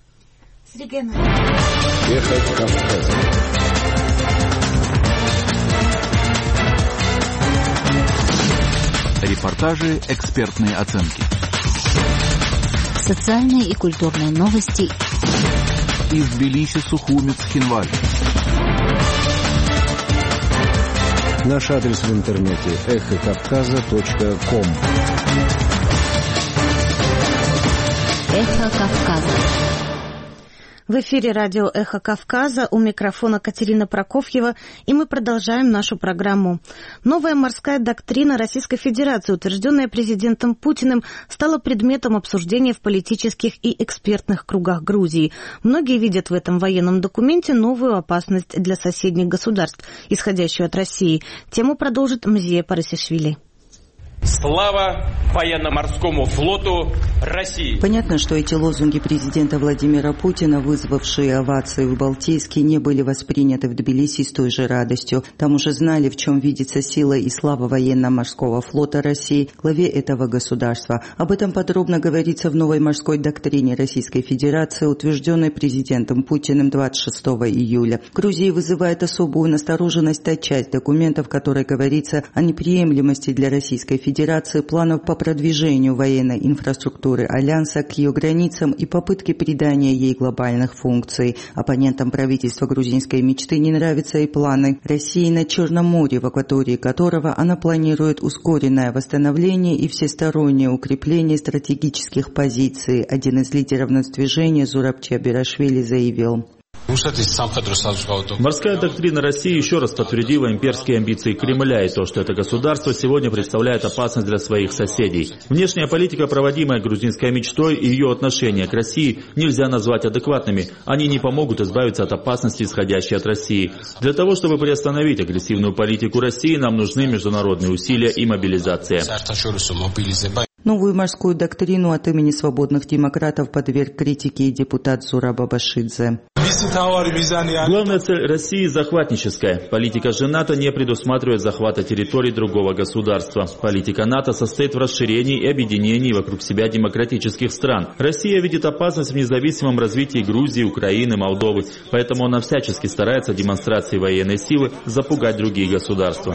Репортажи, экспертные оценки. Социальные и культурные новости. Из Тбилиси, Сухуми, Цхинваль. Наш адрес в интернете эхокавказа.ком. Эхо Кавказа. В эфире радио «Эхо Кавказа», у микрофона Катерина Прокофьева, и мы продолжаем нашу программу. Новая морская доктрина Российской Федерации, утвержденная президентом Путиным, стала предметом обсуждения в политических и экспертных кругах Грузии. Многие видят в этом военном документе новую опасность для соседних государств, исходящую от России. Тему продолжит Мзия Парасишвили. Слава военно-морскому флоту России! Понятно, что эти лозунги президента Владимира Путина, вызвавшие овации в Балтийске, не были восприняты в Тбилиси с той же радостью. Там уже знали, в чем видится сила и слава военно-морского флота России, главе этого государства. Об этом подробно говорится в новой морской доктрине Российской Федерации, утвержденной президентом Путиным 26 июля. В Грузии вызывает особую настороженность та часть документов, в которой говорится о неприемлемости для Российской Федерации планов по продвижению военной инфраструктуры Альянса к ее границам и попытки придания ей глобальных функций. Оппонентам правительства грузинской мечты не нравятся и планы России на Черном море, в акватории которого она планирует ускоренное восстановление и всестороннее укрепление стратегических позиций. Один из лидеров нацдвижения Зураб Чиабирашвили заявил: Морская доктрина России еще раз подтвердила имперские амбиции Кремля и то, что это государство сегодня представляет опасность для своих соседей. Внешняя политика, проводимая грузинской мечтой, и ее отношения к России нельзя назвать адекватными. Они не помогут избавиться от опасности, исходящей от России. Для того, чтобы приостановить агрессивную политику России, нам нужны международные усилия и мобилизация. Новую морскую доктрину от имени свободных демократов подверг критике и депутат Зураб Абашидзе. Главная цель России – захватническая. Политика же НАТО не предусматривает захвата территорий другого государства. Политика НАТО состоит в расширении и объединении вокруг себя демократических стран. Россия видит опасность в независимом развитии Грузии, Украины, Молдовы. Поэтому она всячески старается демонстрацией военной силы запугать другие государства.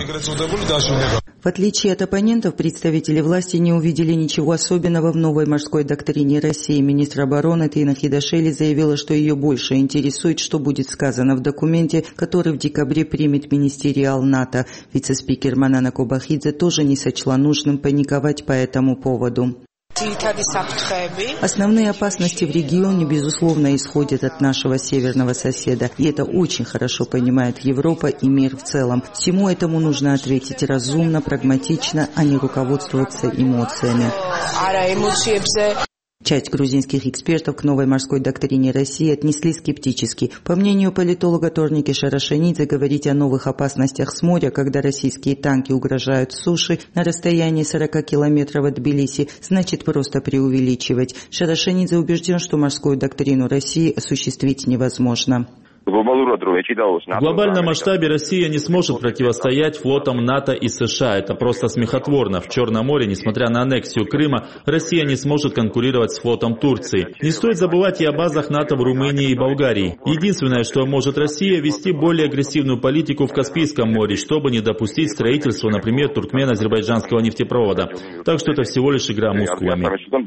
В отличие от оппонентов, представители власти не увидели ничего особенного в новой морской доктрине России. Министр обороны Тина Хидашвили заявила, что ее больше интересует, что будет сказано в документе, который в декабре примет министериал НАТО. Вице-спикер Манана Кобахидзе тоже не сочла нужным паниковать по этому поводу. Основные опасности в регионе, безусловно, исходят от нашего северного соседа, и это очень хорошо понимает Европа и мир в целом. Всему этому нужно ответить разумно, прагматично, а не руководствоваться эмоциями. Часть грузинских экспертов к новой морской доктрине России отнесли скептически. По мнению политолога Торники Шарашенидзе, говорить о новых опасностях с моря, когда российские танки угрожают с суши на расстоянии 40 километров от Тбилиси, значит просто преувеличивать. Шарашенидзе убежден, что морскую доктрину России осуществить невозможно. В глобальном масштабе Россия не сможет противостоять флотам НАТО и США. Это просто смехотворно. В Черном море, несмотря на аннексию Крыма, Россия не сможет конкурировать с флотом Турции. Не стоит забывать и о базах НАТО в Румынии и Болгарии. Единственное, что может Россия, вести более агрессивную политику в Каспийском море, чтобы не допустить строительства, например, туркмено-азербайджанского нефтепровода. Так что это всего лишь игра мускулами.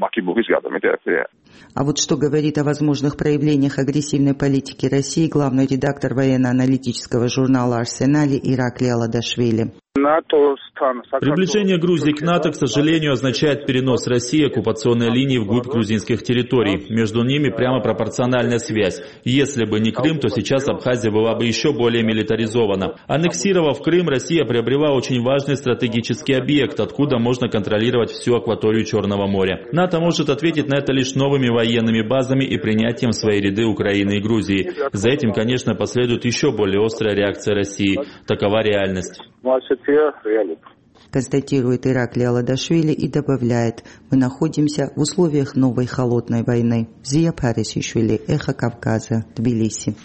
А вот что говорит о возможных проявлениях агрессивной политики России главный редактор военно-аналитического журнала «Арсенале» Иракли Аладашвили. Приближение Грузии к НАТО, к сожалению, означает перенос России оккупационной линии вглубь грузинских территорий. Между ними прямо пропорциональная связь. Если бы не Крым, то сейчас Абхазия была бы еще более милитаризована. Аннексировав Крым, Россия приобрела очень важный стратегический объект, откуда можно контролировать всю акваторию Черного моря. НАТО может ответить на это лишь новыми военными базами и принятием в свои ряды Украины и Грузии. За этим, конечно, последует еще более острая реакция России. Такова реальность. Констатирует Иракли Аладашвили и добавляет: мы находимся в условиях новой холодной войны. Зия Парисишвили, Эхо Кавказа, Тбилиси.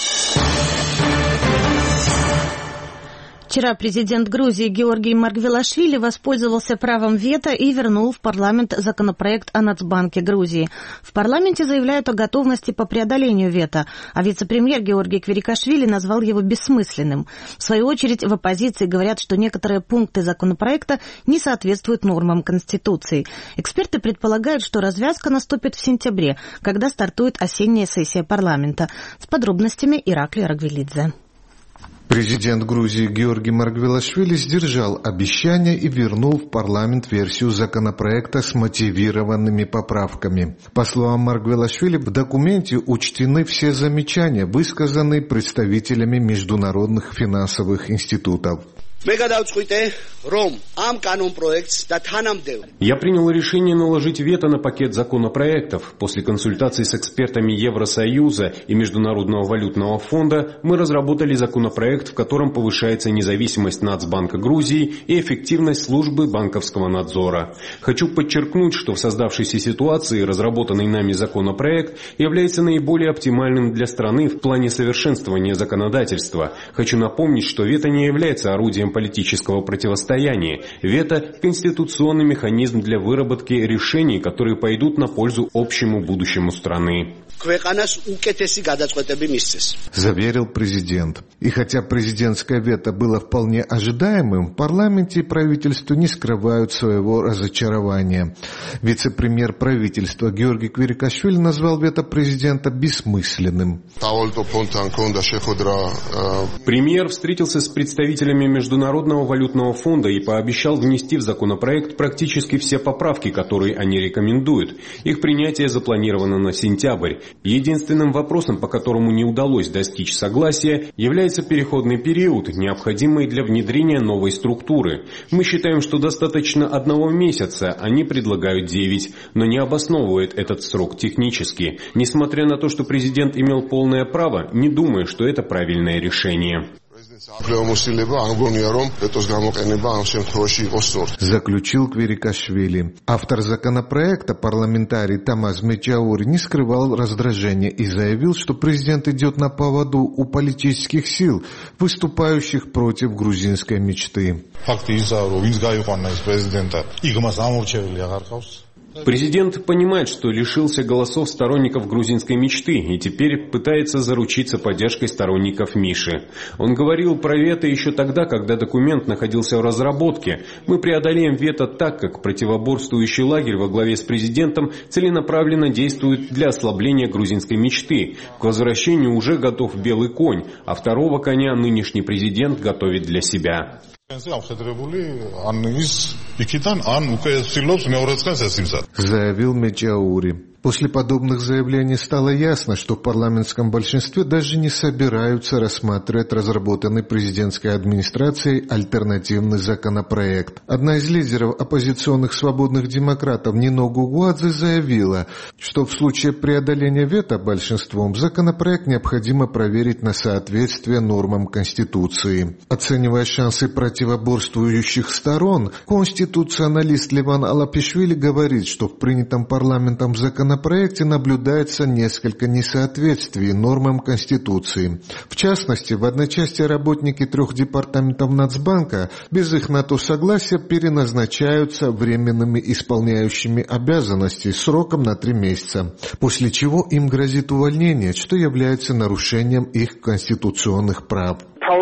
Вчера президент Грузии Георгий Маргвелашвили воспользовался правом вето и вернул в парламент законопроект о Нацбанке Грузии. В парламенте заявляют о готовности по преодолению вето, а вице-премьер Георгий Квирикашвили назвал его бессмысленным. В свою очередь, в оппозиции говорят, что некоторые пункты законопроекта не соответствуют нормам Конституции. Эксперты предполагают, что развязка наступит в сентябре, когда стартует осенняя сессия парламента. С подробностями Иракли Рагвелидзе. Президент Грузии Георгий Маргвелашвили сдержал обещание и вернул в парламент версию законопроекта с мотивированными поправками. По словам Маргвелашвили, в документе учтены все замечания, высказанные представителями международных финансовых институтов. Я принял решение наложить вето на пакет законопроектов. После консультаций с экспертами Евросоюза и Международного валютного фонда мы разработали законопроект, в котором повышается независимость Нацбанка Грузии и эффективность службы банковского надзора. Хочу подчеркнуть, что в создавшейся ситуации разработанный нами законопроект является наиболее оптимальным для страны в плане совершенствования законодательства. Хочу напомнить, что вето не является орудием политического противостояния. Вето – конституционный механизм для выработки решений, которые пойдут на пользу общему будущему страны. Заверил президент. И хотя президентское вето было вполне ожидаемым, в парламенте и правительстве не скрывают своего разочарования. Вице-премьер правительства Георгий Квирикашвили назвал вето президента бессмысленным. Премьер встретился с представителями Международного валютного фонда и пообещал внести в законопроект практически все поправки, которые они рекомендуют. Их принятие запланировано на сентябрь. Единственным вопросом, по которому не удалось достичь согласия, является переходный период, необходимый для внедрения новой структуры. Мы считаем, что достаточно 1 месяца, они предлагают 9, но не обосновывают этот срок технически. Несмотря на то, что президент имел полное право, не думаю, что это правильное решение. Заключил Квирикашвили. Автор законопроекта, парламентарий Тамаз Мечаури, не скрывал раздражения и заявил, что президент идет на поводу у политических сил, выступающих против грузинской мечты. Президент понимает, что лишился голосов сторонников грузинской мечты и теперь пытается заручиться поддержкой сторонников Миши. Он говорил про вето еще тогда, когда документ находился в разработке. Мы преодолеем вето так, как противоборствующий лагерь во главе с президентом целенаправленно действует для ослабления грузинской мечты. К возвращению уже готов белый конь, а второго коня нынешний президент готовит для себя. Заявил Мечаури. После подобных заявлений стало ясно, что в парламентском большинстве даже не собираются рассматривать разработанный президентской администрацией альтернативный законопроект. Одна из лидеров оппозиционных свободных демократов Нино Гугуадзе заявила, что в случае преодоления вето большинством законопроект необходимо проверить на соответствие нормам Конституции. Оценивая шансы противоборствующих сторон, конституционалист Леван Алапишвили говорит, что в принятом парламентом законопроекте наблюдается несколько несоответствий нормам Конституции. В частности, в одной части работники 3 департаментов Нацбанка без их на то согласия переназначаются временными исполняющими обязанности сроком на 3 месяца, после чего им грозит увольнение, что является нарушением их конституционных прав.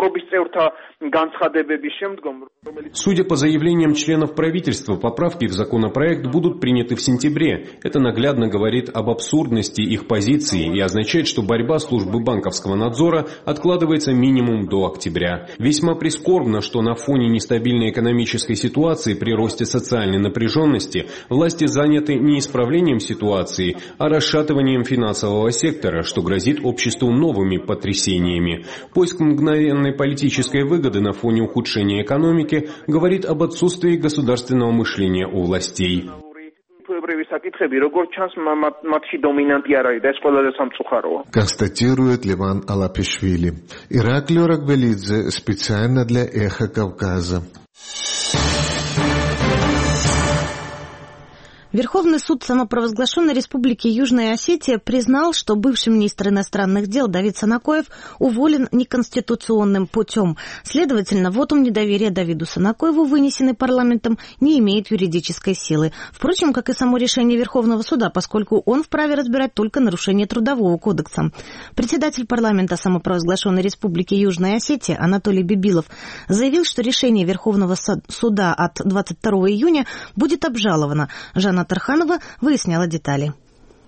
Судя по заявлениям членов правительства, поправки в законопроект будут приняты в сентябре. Это наглядно говорит об абсурдности их позиции и означает, что борьба службы банковского надзора откладывается минимум до октября. Весьма прискорбно, что на фоне нестабильной экономической ситуации при росте социальной напряженности власти заняты не исправлением ситуации, а расшатыванием финансового сектора, что грозит обществу новыми потрясениями. Поиск мгновенной политической выгоды на фоне ухудшения экономики говорит об отсутствии государственного мышления у властей. Констатирует Леван Алапишвили. Ираклий Рагвелидзе специально для «Эхо Кавказа». Верховный суд самопровозглашенной Республики Южная Осетия признал, что бывший министр иностранных дел Давид Санакоев уволен неконституционным путем. Следовательно, вотум недоверия Давиду Санакоеву, вынесенный парламентом, не имеет юридической силы. Впрочем, как и само решение Верховного суда, поскольку он вправе разбирать только нарушение Трудового кодекса. Председатель парламента самопровозглашенной Республики Южная Осетия Анатолий Бибилов заявил, что решение Верховного суда от 22 июня будет обжаловано. Жанна Тарханова выясняла детали.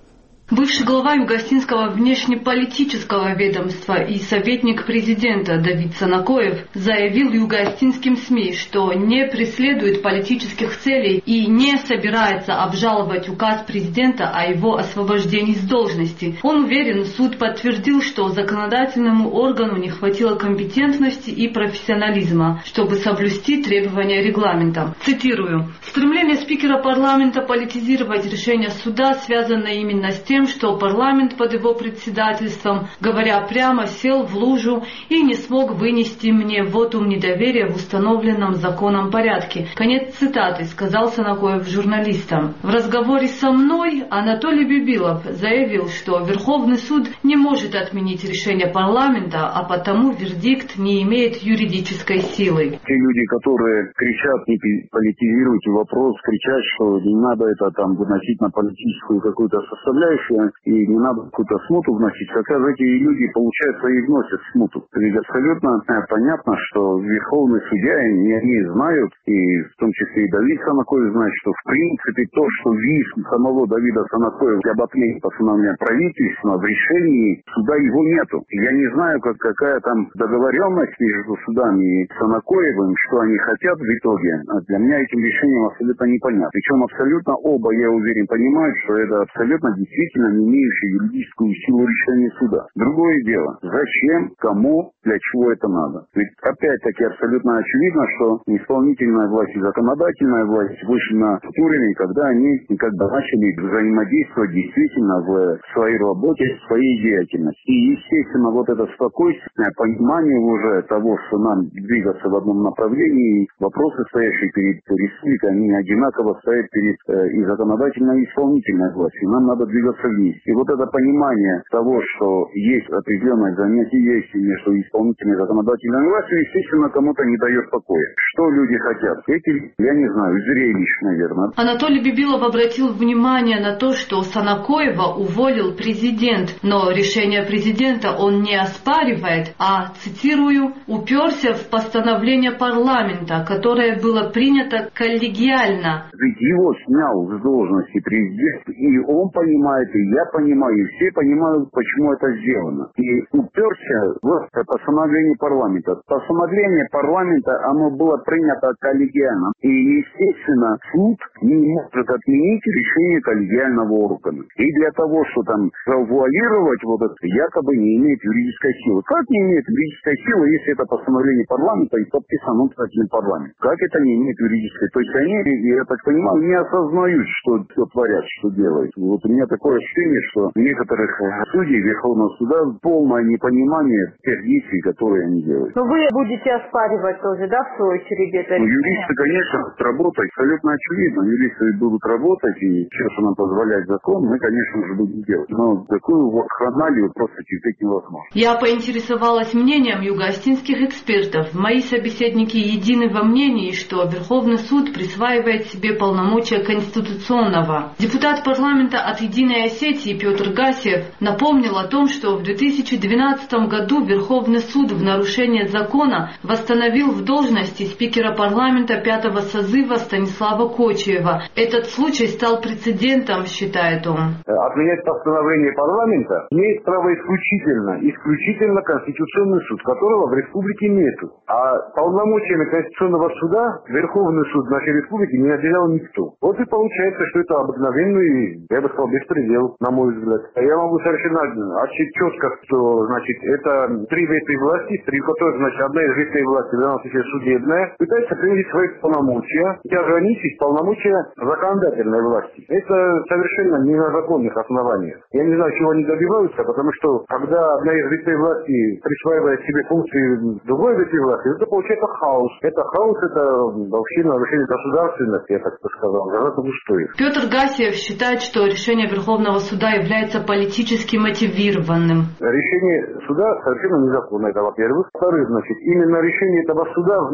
Бывший глава Юго-Остинского внешнеполитического ведомства и советник президента Давид Санакоев заявил юго-остинским СМИ, что не преследует политических целей и не собирается обжаловать указ президента о его освобождении с должности. Он уверен, суд подтвердил, что законодательному органу не хватило компетентности и профессионализма, чтобы соблюсти требования регламента. Цитирую. «Стремление спикера парламента политизировать решение суда связано именно с тем, что парламент под его председательством, говоря прямо, сел в лужу и не смог вынести мне вотум недоверия в установленном законом порядке». Конец цитаты, сказал Санакоев журналистам. В разговоре со мной Анатолий Бибилов заявил, что Верховный суд не может отменить решение парламента, а потому вердикт не имеет юридической силы. Те люди, которые кричат, не политизируйте вопрос, кричат, что не надо это там выносить на политическую какую-то составляющую, и не надо какую-то смуту вносить, как раз эти люди, получается, и вносят смуту. Ведь абсолютно понятно, что верховный судья, и они знают, и в том числе и Давид Санакоев знает, что в принципе то, что вид самого Давида Санакоева об отмене постановления правительства в решении суда его нету. Я не знаю, какая там договоренность между судами и Санакоевым, что они хотят в итоге. Для меня этим решением абсолютно непонятно. Причем абсолютно оба, я уверен, понимают, что это абсолютно действительно не имеющее юридическую силу решения суда. Другое дело, зачем, кому, для чего это надо. Ведь опять-таки абсолютно очевидно, что исполнительная власть и законодательная власть вышли на тот уровень, когда они начали взаимодействовать действительно в своей работе, в своей деятельности. И, естественно, вот это спокойствие, понимание уже того, что нам двигаться в одном направлении, вопросы, стоящие перед республикой, они одинаково стоят перед и законодательной, и исполнительной властью. Нам надо двигаться вместе. И вот это понимание того, что есть определенное взаимодействие между исполнительной и законодательной властью, естественно, кому-то не дает покоя. Что люди хотят? Эти, я не знаю, зрелищ, наверное. Анатолий Бибилов обратил внимание на то, что Санакоева уволил президент, но решение президента он не оспаривает, а, цитирую, уперся в постановление парламента, которое было принято коллегиально. Ведь его снял с должности президент, и он понимает, и я понимаю, и все понимают, почему это сделано. И уперся в постановление парламента. Постановление парламента, оно было принято коллегиально. И, естественно, суд не может отменить решение коллегиального органа. И для того, что там завуалировать вот это, якобы не имеет юридической силы. Как не имеет юридической силы, если это постановление парламента и подписано председателем парламента? Как это не имеет юридической? То есть они, я так понимаю, не осознают, что творят, что делают. Вот у меня такое ощущение, что у некоторых судей Верховного суда полное непонимание тех действий, которые они делают. Но вы будете оспаривать тоже, да, в свою очередь это? Юристы, конечно, будут работать, абсолютно очевидно. Юристы будут работать, и все, что нам позволяет закон, мы, конечно же, будем делать. Но такую вакханалию просто терпеть невозможно. Я поинтересовалась мнением юго-остинских экспертов. Мои собеседники едины во мнении, что Верховный суд присваивает себе полномочия конституционного. Депутат парламента от «Единой Осетии» Петр Гасиев напомнил о том, что в 2012 году Верховный суд в нарушение закона восстановил в должности спикера парламента 5-го созыва Станислава Кочиева. Этот случай стал прецедентом, считает он. Отменять постановление парламента имеет право исключительно Конституционный суд, которого в республике нету. А полномочиями Конституционного суда Верховный суд нашей республики не наделял никто. Вот и получается, что это обыкновенный, я бы сказал, беспредел, на мой взгляд. Я могу совершенно четко, что, значит, это три ветви власти, при которых, значит, одна из ветвей власти, в данном случае судебная, пытается применить свои полномочия и ограничить полномочия законодательной власти. Это совершенно не на законных основаниях. Я не знаю, чего они добиваются, потому что, когда одна из ветвей власти присваивает себе функции другой ветви власти, это получается хаос. Это хаос, это вообще нарушение государственности, я так сказал, гораздо густое. Петр Гасиев считает, что решение Верховного суда является политически мотивированным. Решение суда совершенно незаконно, это во-первых. Во-вторых, значит, именно решение этого суда вносит хаос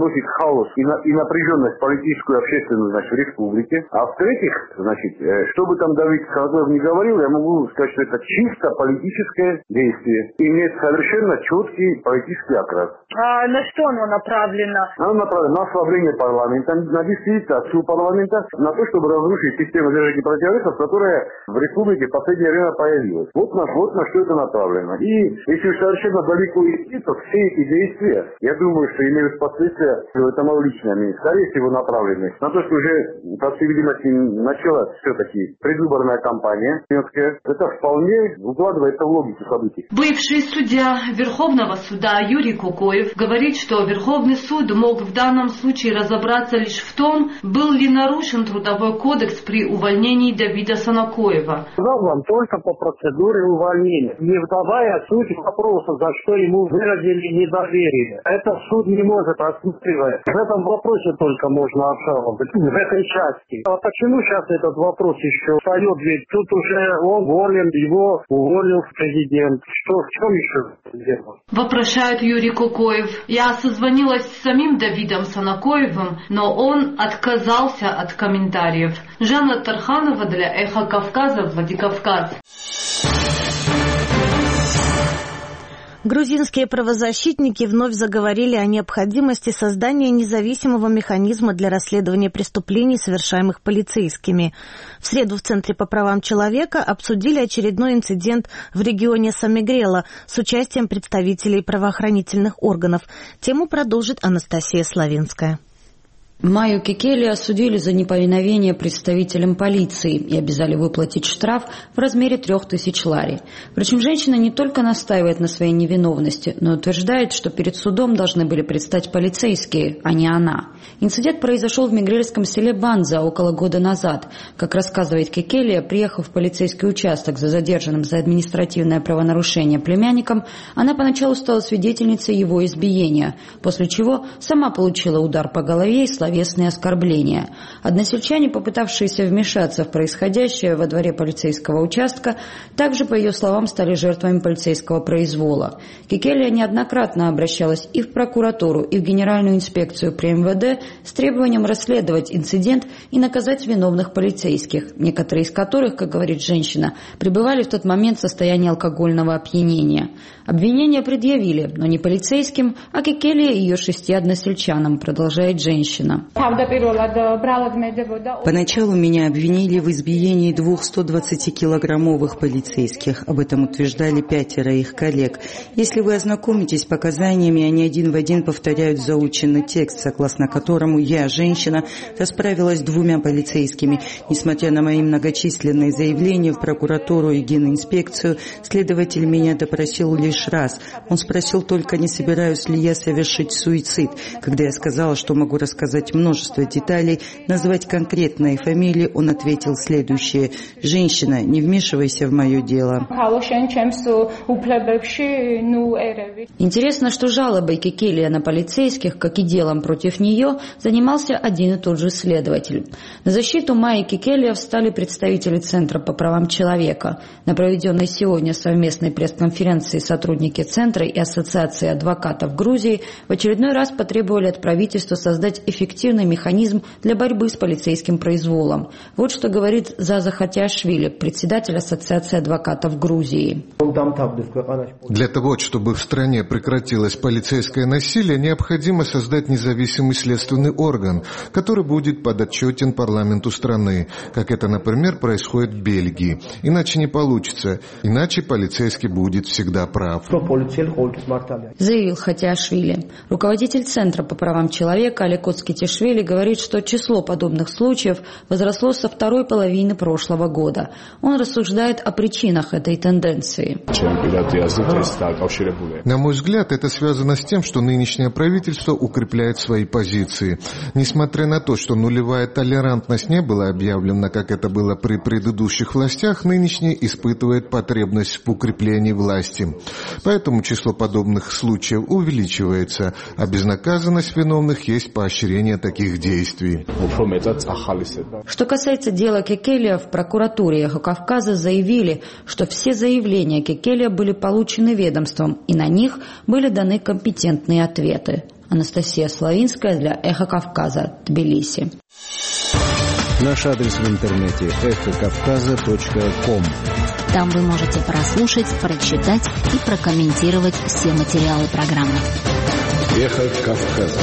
хаос и напряженность политическую и общественную, значит, в республике. А в-третьих, значит, что бы там Давид Сагоев не говорил, я могу сказать, что это чисто политическое действие. Имеет совершенно четкий политический окрас. А на что оно направлено? Оно направлено на ослабление парламента, на дискредитацию парламента, на то, чтобы разрушить систему держания противовесов, которая в республике в последнее время появилась. Вот на что это направлено. И если уж совершенно далеко идти, то все эти действия, я думаю, что имеют последствия, это мое личное мнение, скорее всего направлены на то, что уже, по всей видимости, начала все-таки предвыборная кампания немецкая. Это вполне укладывается в логику событий. Бывший судья Верховного суда Юрий Кукоев говорит, что Верховный суд мог в данном случае разобраться лишь в том, был ли нарушен Трудовой кодекс при увольнении Давида Санакоева. Сказал вам только по процедуре увольнения, не вдавая суть вопроса, за что ему выразили недоверие. Это суд не может рассматривать. В этом вопросе только можно обжаловать, в этой части. А почему сейчас этот вопрос еще встает? Ведь тут уже он уволен, его уволил президент. Что, в чем еще дело? Вопрошает Юрий Кукоев. Я созвонилась с самим Давидом Санакоевым, но он отказался от комментариев. Жанна Тарханова для Эхо Кавказа, Владикавказ. Грузинские правозащитники вновь заговорили о необходимости создания независимого механизма для расследования преступлений, совершаемых полицейскими. В среду в Центре по правам человека обсудили очередной инцидент в регионе Самигрела с участием представителей правоохранительных органов. Тему продолжит Анастасия Славинская. Майю Кекеле осудили за неповиновение представителям полиции и обязали выплатить штраф в размере 3000 лари. Причем женщина не только настаивает на своей невиновности, но и утверждает, что перед судом должны были предстать полицейские, а не она. Инцидент произошел в мигрельском селе Банза около года назад. Как рассказывает Кекеле, приехав в полицейский участок за задержанным за административное правонарушение племянником, она поначалу стала свидетельницей его избиения, после чего сама получила удар по голове и словесные оскорбления. Односельчане, попытавшиеся вмешаться в происходящее во дворе полицейского участка, также, по ее словам, стали жертвами полицейского произвола. Кекелия неоднократно обращалась и в прокуратуру, и в Генеральную инспекцию при МВД с требованием расследовать инцидент и наказать виновных полицейских, некоторые из которых, как говорит женщина, пребывали в тот момент в состоянии алкогольного опьянения. Обвинения предъявили, но не полицейским, а Кекелия и ее 6 односельчанам, продолжает женщина. Поначалу меня обвинили в избиении 2 120-килограммовых полицейских. Об этом утверждали 5 их коллег. Если вы ознакомитесь с показаниями, они один в один повторяют заученный текст, согласно которому я, женщина, расправилась с 2 полицейскими. Несмотря на мои многочисленные заявления в прокуратуру и генинспекцию, следователь меня допросил лишь раз. Он спросил только, не собираюсь ли я совершить суицид. Когда я сказала, что могу рассказать множество деталей, назвать конкретные фамилии, он ответил следующее: «Женщина, не вмешивайся в мое дело». Интересно, что жалобой Кекелия на полицейских, как и делом против нее, занимался один и тот же следователь. На защиту Майи Кекелия встали представители Центра по правам человека. На проведенной сегодня совместной пресс-конференции сотрудники Центра и Ассоциации адвокатов Грузии в очередной раз потребовали от правительства создать эффективный механизм для борьбы с полицейским произволом. Вот что говорит Заза Хатиашвили, председатель Ассоциации адвокатов Грузии. Для того, чтобы в стране прекратилось полицейское насилие, необходимо создать независимый следственный орган, который будет подотчетен парламенту страны, как это, например, происходит в Бельгии. Иначе не получится, иначе полицейский будет всегда прав. Заявил Хатиашвили. Руководитель Центра по правам человека Олег Коцкитишвили говорит, что число подобных случаев возросло со второй половины прошлого года. Он рассуждает о причинах этой тенденции. На мой взгляд, это связано с тем, что нынешнее правительство укрепляет свои позиции. Несмотря на то, что нулевая толерантность не была объявлена, как это было при предыдущих властях, нынешний испытывает потребность в укреплении власти. Поэтому число подобных случаев увеличивается, а безнаказанность виновных есть поощрение таких действий. Что касается дела Кекелия, в прокуратуре Эхо Кавказа заявили, что все заявления Кекелия были получены ведомством, и на них были даны компетентные ответы. Анастасия Славинская для «Эхо Кавказа», Тбилиси. Наш адрес в интернете эхокавказа.ком. Там вы можете прослушать, прочитать и прокомментировать все материалы программы. Эхо Кавказа.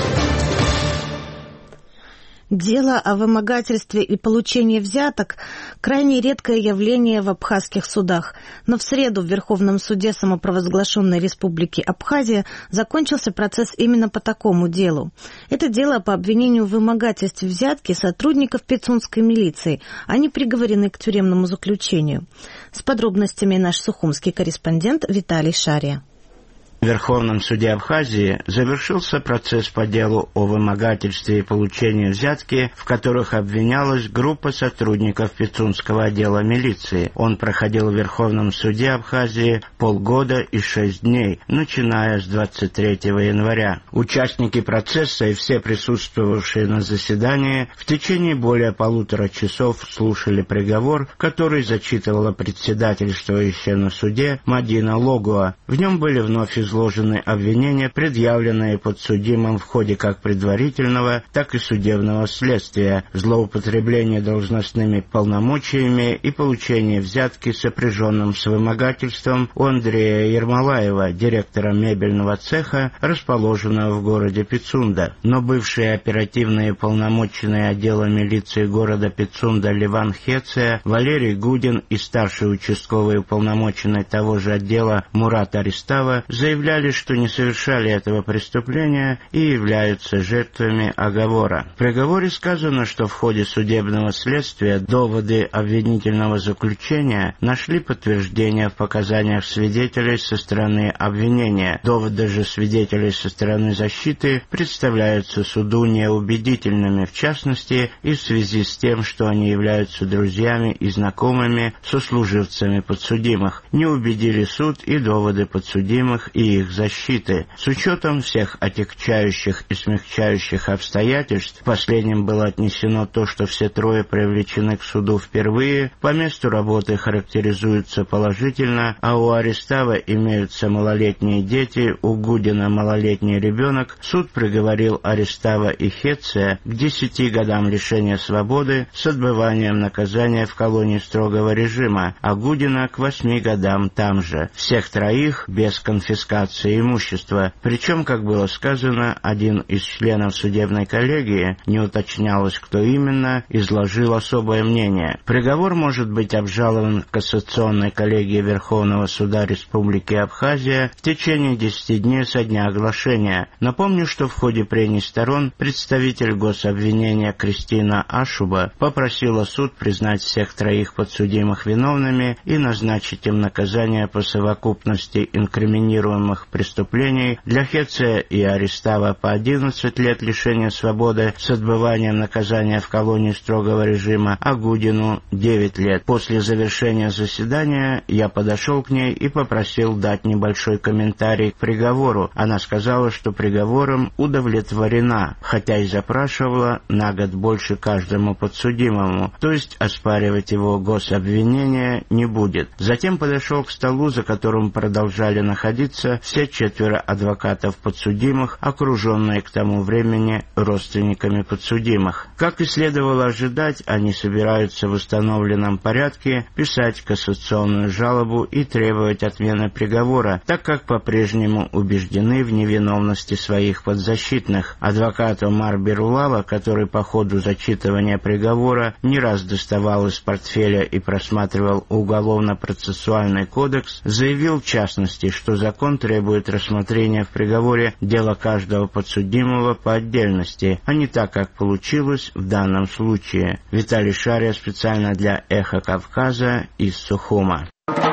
Дело о вымогательстве и получении взяток – крайне редкое явление в абхазских судах. Но в среду в Верховном суде самопровозглашенной Республики Абхазия закончился процесс именно по такому делу. Это дело по обвинению в вымогательстве взятки сотрудников пицунской милиции. Они приговорены к тюремному заключению. С подробностями наш сухумский корреспондент Виталий Шария. В Верховном суде Абхазии завершился процесс по делу о вымогательстве и получении взятки, в которых обвинялась группа сотрудников Пицунского отдела милиции. Он проходил в Верховном суде Абхазии полгода и 6 дней, начиная с 23 января. Участники процесса и все присутствовавшие на заседании в течение более 1,5 часов слушали приговор, который зачитывала председательствующая на суде Мадина Логуа. В нем были вновь изложены обвинения, предъявленные подсудимым в ходе как предварительного, так и судебного следствия, злоупотребление должностными полномочиями и получение взятки, сопряженным с вымогательством, у Андрея Ермолаева, директора мебельного цеха, расположенного в городе Пицунда. Но бывшие оперативные полномоченные отдела милиции города Пицунда Ливан Хеция, Валерий Гудин и старший участковый уполномоченный того же отдела Мурат Аристава заявляли, что не совершали этого преступления и являются жертвами оговора. В приговоре сказано, что в ходе судебного следствия доводы обвинительного заключения нашли подтверждение в показаниях свидетелей со стороны обвинения. Доводы же свидетелей со стороны защиты представляются суду неубедительными, в частности, и в связи с тем, что они являются друзьями и знакомыми сослуживцами подсудимых. Не убедили суд и доводы подсудимых и их защиты. С учетом всех отягчающих и смягчающих обстоятельств, последним было отнесено то, что все трое привлечены к суду впервые, по месту работы характеризуются положительно, а у Аристава имеются малолетние дети, у Гудина малолетний ребенок. Суд приговорил Аристава и Хеция к 10 годам лишения свободы с отбыванием наказания в колонии строгого режима, а Гудина к 8 годам там же. Всех троих без конфискации имущества. Причем, как было сказано, один из членов судебной коллегии, не уточнялось, кто именно, изложил особое мнение. Приговор может быть обжалован в кассационной коллегии Верховного суда Республики Абхазия в течение 10 дней со дня оглашения. Напомню, что в ходе прений сторон представитель гособвинения Кристина Ашуба попросила суд признать всех троих подсудимых виновными и назначить им наказание по совокупности инкриминируемых преступлений. Для Хеция и Аристава по 11 лет лишения свободы с отбыванием наказания в колонии строгого режима, а Гудину 9 лет. После завершения заседания я подошел к ней и попросил дать небольшой комментарий к приговору. Она сказала, что приговором удовлетворена, хотя и запрашивала на год больше каждому подсудимому, то есть оспаривать его гособвинение не будет. Затем подошел к столу, за которым продолжали находиться все 4 адвокатов подсудимых, окруженные к тому времени родственниками подсудимых. Как и следовало ожидать, они собираются в установленном порядке писать кассационную жалобу и требовать отмены приговора, так как по-прежнему убеждены в невиновности своих подзащитных. Адвокат Омар Берулава, который по ходу зачитывания приговора не раз доставал из портфеля и просматривал уголовно-процессуальный кодекс, заявил в частности, что закон требует рассмотрения в приговоре дела каждого подсудимого по отдельности, а не так, как получилось в данном случае. Виталий Шария специально для «Эхо Кавказа» из Сухума.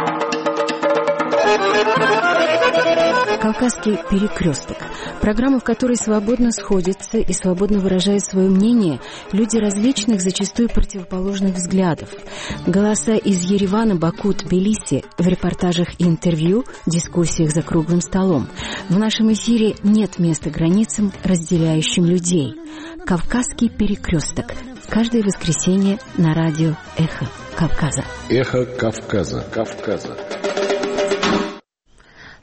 «Кавказский перекресток» – программа, в которой свободно сходятся и свободно выражают свое мнение люди различных, зачастую противоположных взглядов. Голоса из Еревана, Баку, Тбилиси в репортажах и интервью, дискуссиях за круглым столом. В нашем эфире нет места границам, разделяющим людей. «Кавказский перекресток» – каждое воскресенье на радио «Эхо Кавказа». «Эхо Кавказа».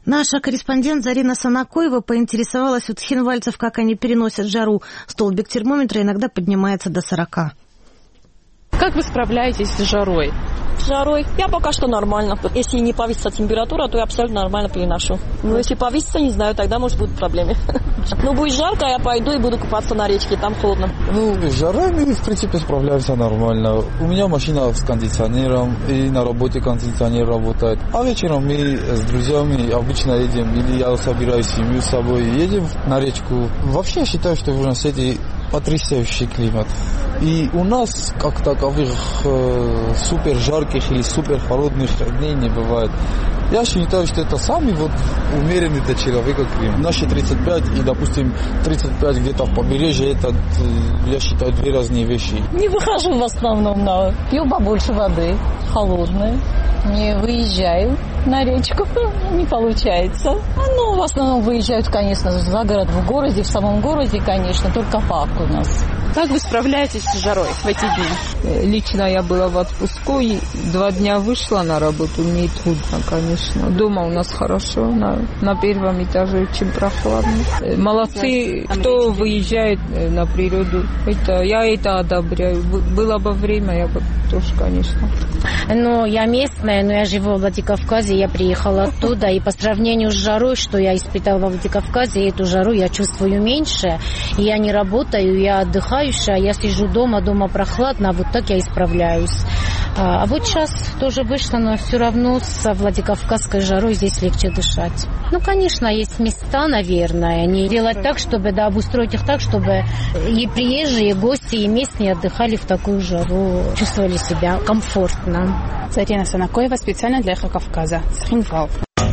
Наша корреспондент Зарина Санакоева поинтересовалась у цхинвальцев, как они переносят жару. Столбик термометра иногда поднимается до 40. Как вы справляетесь с жарой? С жарой? Я пока что нормально. Если не повысится температура, то я абсолютно нормально переношу. Но если повысится, не знаю, тогда, может, будут проблемы. Но будет жарко, я пойду и буду купаться на речке, там холодно. С жарой мы, в принципе, справляемся нормально. У меня машина с кондиционером, и на работе кондиционер работает. А вечером мы с друзьями обычно едем, или я собираю семью с собой, едем на речку. Вообще, я считаю, что в Иордании потрясающий климат. И у нас, как таковых, супер жарких или супер холодных дней не бывает. Я считаю, что это самый умеренный для человека климат. Наши 35 и, допустим, 35 где-то в побережье, это, я считаю, две разные вещи. Не выхожу в основном, пью побольше воды, холодной. Не выезжаю на речку, не получается. В основном выезжают, конечно, за город, в городе, в самом городе, конечно, только парк у нас. Как вы справляетесь с жарой в эти дни? Лично я была в отпуску, и 2 дня вышла на работу, мне трудно, конечно. Дома у нас хорошо, на первом этаже очень прохладно. Молодцы, кто выезжает на природу, я это одобряю. Было бы время, я бы тоже, конечно. Я местная, но я живу в Владикавказе, я приехала оттуда, и по сравнению с жарой, что я испытала во Владикавказе, эту жару я чувствую меньше, и я не работаю, я отдыхаю, я сижу дома прохладно, а вот так я исправляюсь. А вот сейчас тоже вышло, но все равно с Владикавказской жарой здесь легче дышать. Конечно, есть места, наверное, не делать так, чтобы, обустроить их так, чтобы и приезжие, и гости, и местные отдыхали в такую жару, чувствовали себя комфортно. Зарина Санакоева специально для Эхо Кавказа. Цхинвал.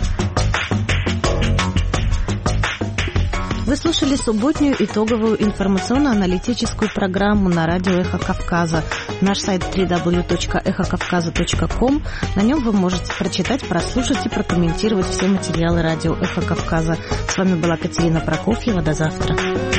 Вы слушали субботнюю итоговую информационно-аналитическую программу на радио «Эхо Кавказа». Наш сайт www.эхокавказа.ком. На нем вы можете прочитать, прослушать и прокомментировать все материалы радио «Эхо Кавказа». С вами была Катерина Прокофьева. До завтра.